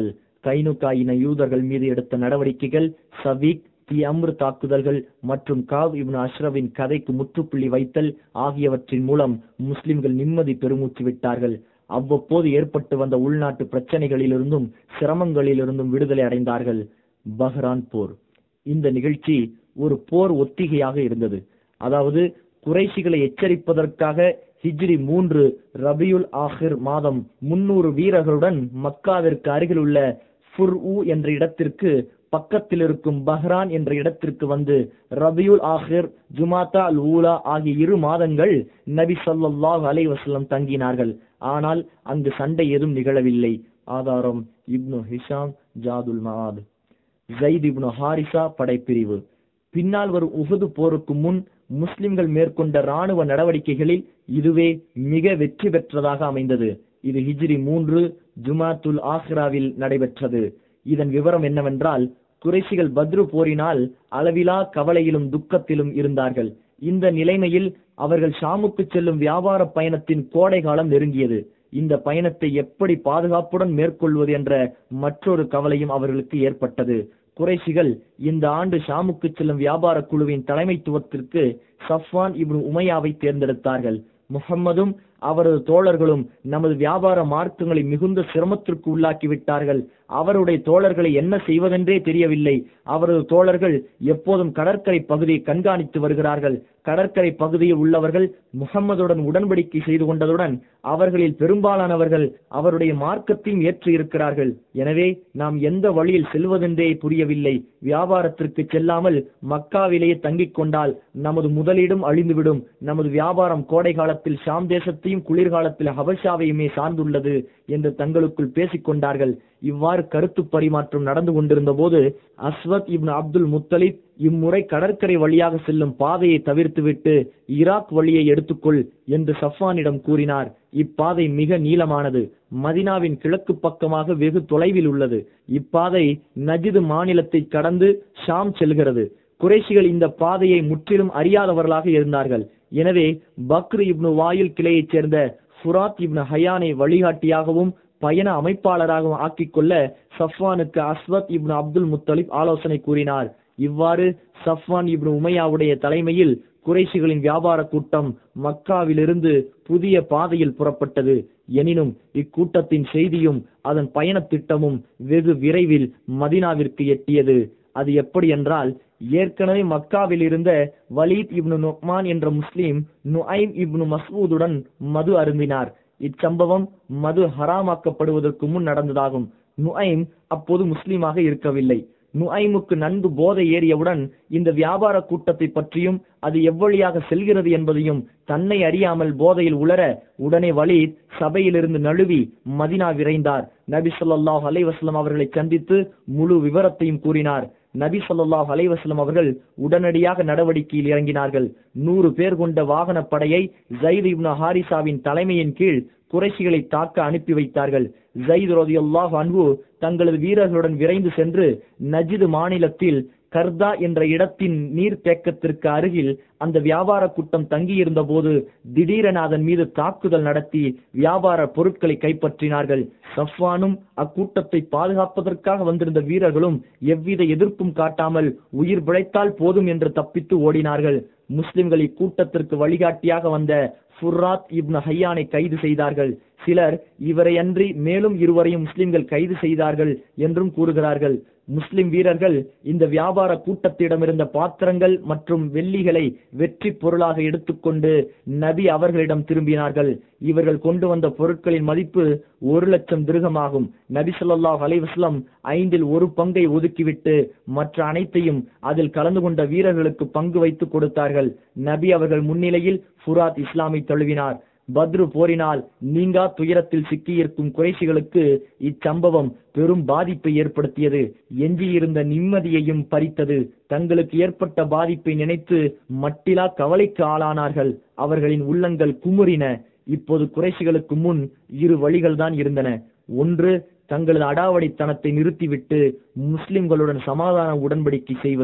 கைனுகா இன யூதர்கள் மீது எடுத்த நடவடிக்கைகள், சவீக், தி அம்ரு தாக்குதல்கள் மற்றும் காவ் இப்னு அஷ்ரஃபின் கதைக்கு முற்றுப்புள்ளி வைத்தல் ஆகியவற்றின் மூலம் முஸ்லிம்கள் நிம்மதி பெருமூச்சு விட்டார்கள். அவ்வப்போது ஏற்பட்டு வந்த உள்நாட்டு பிரச்சனைகளிலிருந்தும் சிரமங்களிலிருந்தும் விடுதலை அடைந்தார்கள். பஹ்ரான் போர். இந்த நிகழ்ச்சி ஒரு போர் ஒத்திகையாக இருந்தது. அதாவது குறைஷிகளை எச்சரிப்பதற்காக ஹிஜ்ரி மூன்று ரபியுல் ஆஹிர் மாதம் முன்னூறு வீரர்களுடன் மக்காவிற்கு அருகில் உள்ள ஃபுர்ஊ என்ற இடத்திற்கு பக்கத்தில் இருக்கும் பஹ்ரான் என்ற இடத்திற்கு வந்து ரபியுல் ஆஹிர், ஜுமாத்தா அல் ஊலா ஆகிய இரு மாதங்கள் நபி ஸல்லல்லாஹு அலைஹி வஸல்லம் தங்கினார்கள். ஆனால் அங்கு சண்டை ஏதும் நிகழவில்லை. ஆதாரம் இப்னு ஹிஷாம், ஜாதுல் மஆத். ஸைத் இப்னு ஹாரிசா படைப்பிரிவு. பின்னால் வரும் உஹது போருக்கு முன் முஸ்லிம்கள் மேற்கொண்ட இராணுவ நடவடிக்கைகளில் இதுவே மிக வெற்றி பெற்றதாக அமைந்தது. இது ஹிஜ்ரி மூன்று ஜுமாத்துல் ஆஹிராவில் நடைபெற்றது. இதன் விவரம் என்னவென்றால், குறைஷிகள் பத்ரு போரினால் அளவிலா கவலையிலும் துக்கத்திலும் இருந்தார்கள். இந்த நிலைமையில் அவர்கள் ஷாமுக்கு செல்லும் வியாபார பயணத்தின் கோடை காலம் நெருங்கியது. இந்த பயணத்தை எப்படி பாதுகாப்புடன் மேற்கொள்வது என்ற மற்றொரு கவலையும் அவர்களுக்கு ஏற்பட்டது. குறைஷிகள் இந்த ஆண்டு ஷாமுக்கு செல்லும் வியாபார குழுவின் தலைமைத்துவத்திற்கு சஃப்வான் இப்னு உமையாவை தேர்ந்தெடுத்தார்கள். முஹம்மதும் அவரது தோழர்களும் நமது வியாபார மார்க்கங்களை மிகுந்த சிரமத்திற்கு உள்ளாக்கி விட்டார்கள். அவருடைய தோழர்களை என்ன செய்வதென்றே தெரியவில்லை. அவரது தோழர்கள் எப்போதும் கடற்கரை பகுதியை கண்காணித்து வருகிறார்கள். கடற்கரை பகுதியில் உள்ளவர்கள் முஹம்மதுடன் உடன்படிக்கை செய்து கொண்டதுடன் அவர்களில் பெரும்பாலானவர்கள் அவருடைய மார்க்கத்தையும் ஏற்று இருக்கிறார்கள். எனவே நாம் எந்த வழியில் செல்வதென்றே புரியவில்லை. வியாபாரத்திற்கு செல்லாமல் மக்காவிலேயே தங்கிக் கொண்டால் நமது முதலீடும் அழிந்துவிடும். நமது வியாபாரம் கோடை காலத்தில் ஷாம் தேசத்தையும் குளிர்காலத்தில் ஹபஷாவையுமே சார்ந்துள்ளது என்று தங்களுக்குள் பேசிக் கொண்டார்கள். இவ்வாறு கருத்து பரிமாற்றம் நடந்து கொண்டிருந்த போது அஸ்வத் இப்னு அப்துல் முத்தலிப் இம்முறை கடற்கரை வழியாக செல்லும் பாதையை தவிர்த்துவிட்டு ஈராக் வழியை எடுத்துக்கொள் என்று சஃப்வானிடம் கூறினார். இப்பாதை மிக நீளமானது. மதினாவின் கிழக்கு பக்கமாக வெகு தொலைவில் உள்ளது. இப்பாதை நஜிது மாநிலத்தை கடந்து ஷாம் செல்கிறது. குறைஷிகள் இந்த பாதையை முற்றிலும் அறியாதவர்களாக இருந்தார்கள். எனவே பக்ர் இப்னு வாயில் கிளையைச் சேர்ந்த ஃபுராத் இப்னு ஹயானை வழிகாட்டியாகவும் பயண அமைப்பாளராகவும் ஆக்கிக் கொள்ள சஃப்வானுக்கு அஸ்வத் இப்னு அப்துல் முத்தலிப் ஆலோசனை கூறினார். இவ்வாறு சஃப்வான் இப்னு உமையாவுடைய தலைமையில் குறைஷிகளின் வியாபார கூட்டம் மக்காவிலிருந்து புதிய பாதையில் புறப்பட்டது. எனினும் இக்கூட்டத்தின் செய்தியும் அதன் பயண திட்டமும் வெகு விரைவில் மதினாவிற்கு எட்டியது. அது எப்படி என்றால், ஏற்கனவே மக்காவில் இருந்த வலீத் இப்னு நுக்மான் என்ற முஸ்லிம் நுஐம் இப்னு மஸ்ஊதுடன் மது அருந்தினார். இச்சம்பவம் மது ஹராமாக்கப்படுவதற்கு முன் நடந்ததாகும். நுஐம் அப்போது முஸ்லிமாக இருக்கவில்லை. நுஐமுக்கு நன்கு போதை ஏறியவுடன் இந்த வியாபார கூட்டத்தை பற்றியும் அது எவ்வழியாக செல்கிறது என்பதையும் தன்னை அறியாமல் போதையில் உளர உடனே வலீத் சபையிலிருந்து நழுவி மதினா விரைந்தார். நபி ஸல்லல்லாஹு அலைஹி வஸல்லம் அவர்களை சந்தித்து முழு விவரத்தையும் கூறினார். நபி ஸல்லல்லாஹு அலைஹி வஸல்லம் அவர்கள் உடனடியாக நடவடிக்கையில் இறங்கினார்கள். நூறு பேர் கொண்ட வாகன படையை ஸைத் இப்னு ஹாரிசாவின் தலைமையின் கீழ் குறைஷிகளை தாக்க அனுப்பி வைத்தார்கள். ஸைத் ரலியல்லாஹு அன்ஹு தங்களது வீரர்களுடன் விரைந்து சென்று நஜிது மாநிலத்தில் கர்தா என்ற இடத்தின் நீர் தேக்கத்திற்கு அருகில் அந்த வியாபார கூட்டம் தங்கியிருந்த போது திடீரென அதன் மீது தாக்குதல் நடத்தி வியாபார பொருட்களை கைப்பற்றினார்கள். சஃப்வானும் அக்கூட்டத்தை பாதுகாப்பதற்காக வந்திருந்த வீரர்களும் எவ்வித எதிர்ப்பும் காட்டாமல் உயிர் பிழைத்தால் போதும் என்று தப்பித்து ஓடினார்கள். முஸ்லிம்கள் இக்கூட்டத்திற்கு வழிகாட்டியாக வந்த ஃபுர்ராத் இப்னு ஹையானை கைது செய்தார்கள். சிலர் இவரை அன்றி மேலும் இருவரையும் முஸ்லிம்கள் கைது செய்தார்கள் என்றும் கூறுகிறார்கள். முஸ்லிம் வீரர்கள் இந்த வியாபார கூட்டத்திடமிருந்த பாத்திரங்கள் மற்றும் வெள்ளிகளை வெற்றி பொருளாக எடுத்துக்கொண்டு நபி அவர்களிடம் திரும்பினார்கள். இவர்கள் கொண்டு வந்த பொருட்களின் மதிப்பு ஒரு லட்சம் திர்ஹமாகும். நபி ஸல்லல்லாஹு அலைஹி வஸல்லம் ஐந்தில் ஒரு பங்கை ஒதுக்கிவிட்டு மற்ற அனைத்தையும் அதில் கலந்து கொண்ட வீரர்களுக்கு பங்கு வைத்து கொடுத்தார்கள். நபி அவர்கள் முன்னிலையில் ஃபுராத் இஸ்லாமை தழுவினார். பத்ரு போரினால் நீங்கா துயரத்தில் சிக்கியிருக்கும் குறைஷிகளுக்கு இச்சம்பவம் பெரும் பாதிப்பை ஏற்படுத்தியது. எஞ்சியிருந்த நிம்மதியையும் பறித்தது. தங்களுக்கு ஏற்பட்ட பாதிப்பை நினைத்து மட்டிலா கவலைக்கு ஆளானார்கள். அவர்களின் உள்ளங்கள் குமுறின. இப்போது குறைஷிகளுக்கு முன் இரு வழிகள் தான் இருந்தன. ஒன்று, தங்களது அடாவடித்தனத்தை நிறுத்திவிட்டு முஸ்லிம்களுடன் சமாதான உடன்படிக்கை செய்வது.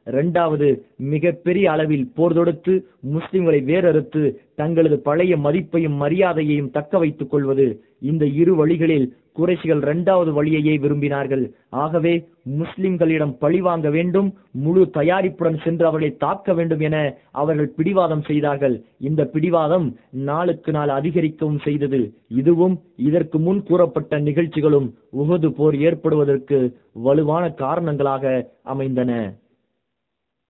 இரண்டாவது, மிக பெரிய அளவில் போர் தொடுத்து முஸ்லிம்களை வேறறுத்து தங்களது பழைய மதிப்பையும் மரியாதையையும் தக்க வைத்துக் கொள்வது. இந்த இரு வழிகளில் குறைஷிகள் இரண்டாவது வழியையே விரும்பினார்கள். ஆகவே முஸ்லிம்களிடம் பழிவாங்க வேண்டும், முழு தயாரிப்புடன் சென்று அவர்களை தாக்க வேண்டும் என அவர்கள் பிடிவாதம் செய்தார்கள். இந்த பிடிவாதம் நாளுக்கு நாள் அதிகரிக்கவும் செய்தது. இதுவும் இதற்கு முன் கூறப்பட்ட நிகழ்ச்சிகளும் உஹது போர் ஏற்படுவதற்கு வலுவான காரணங்களாக அமைந்தன.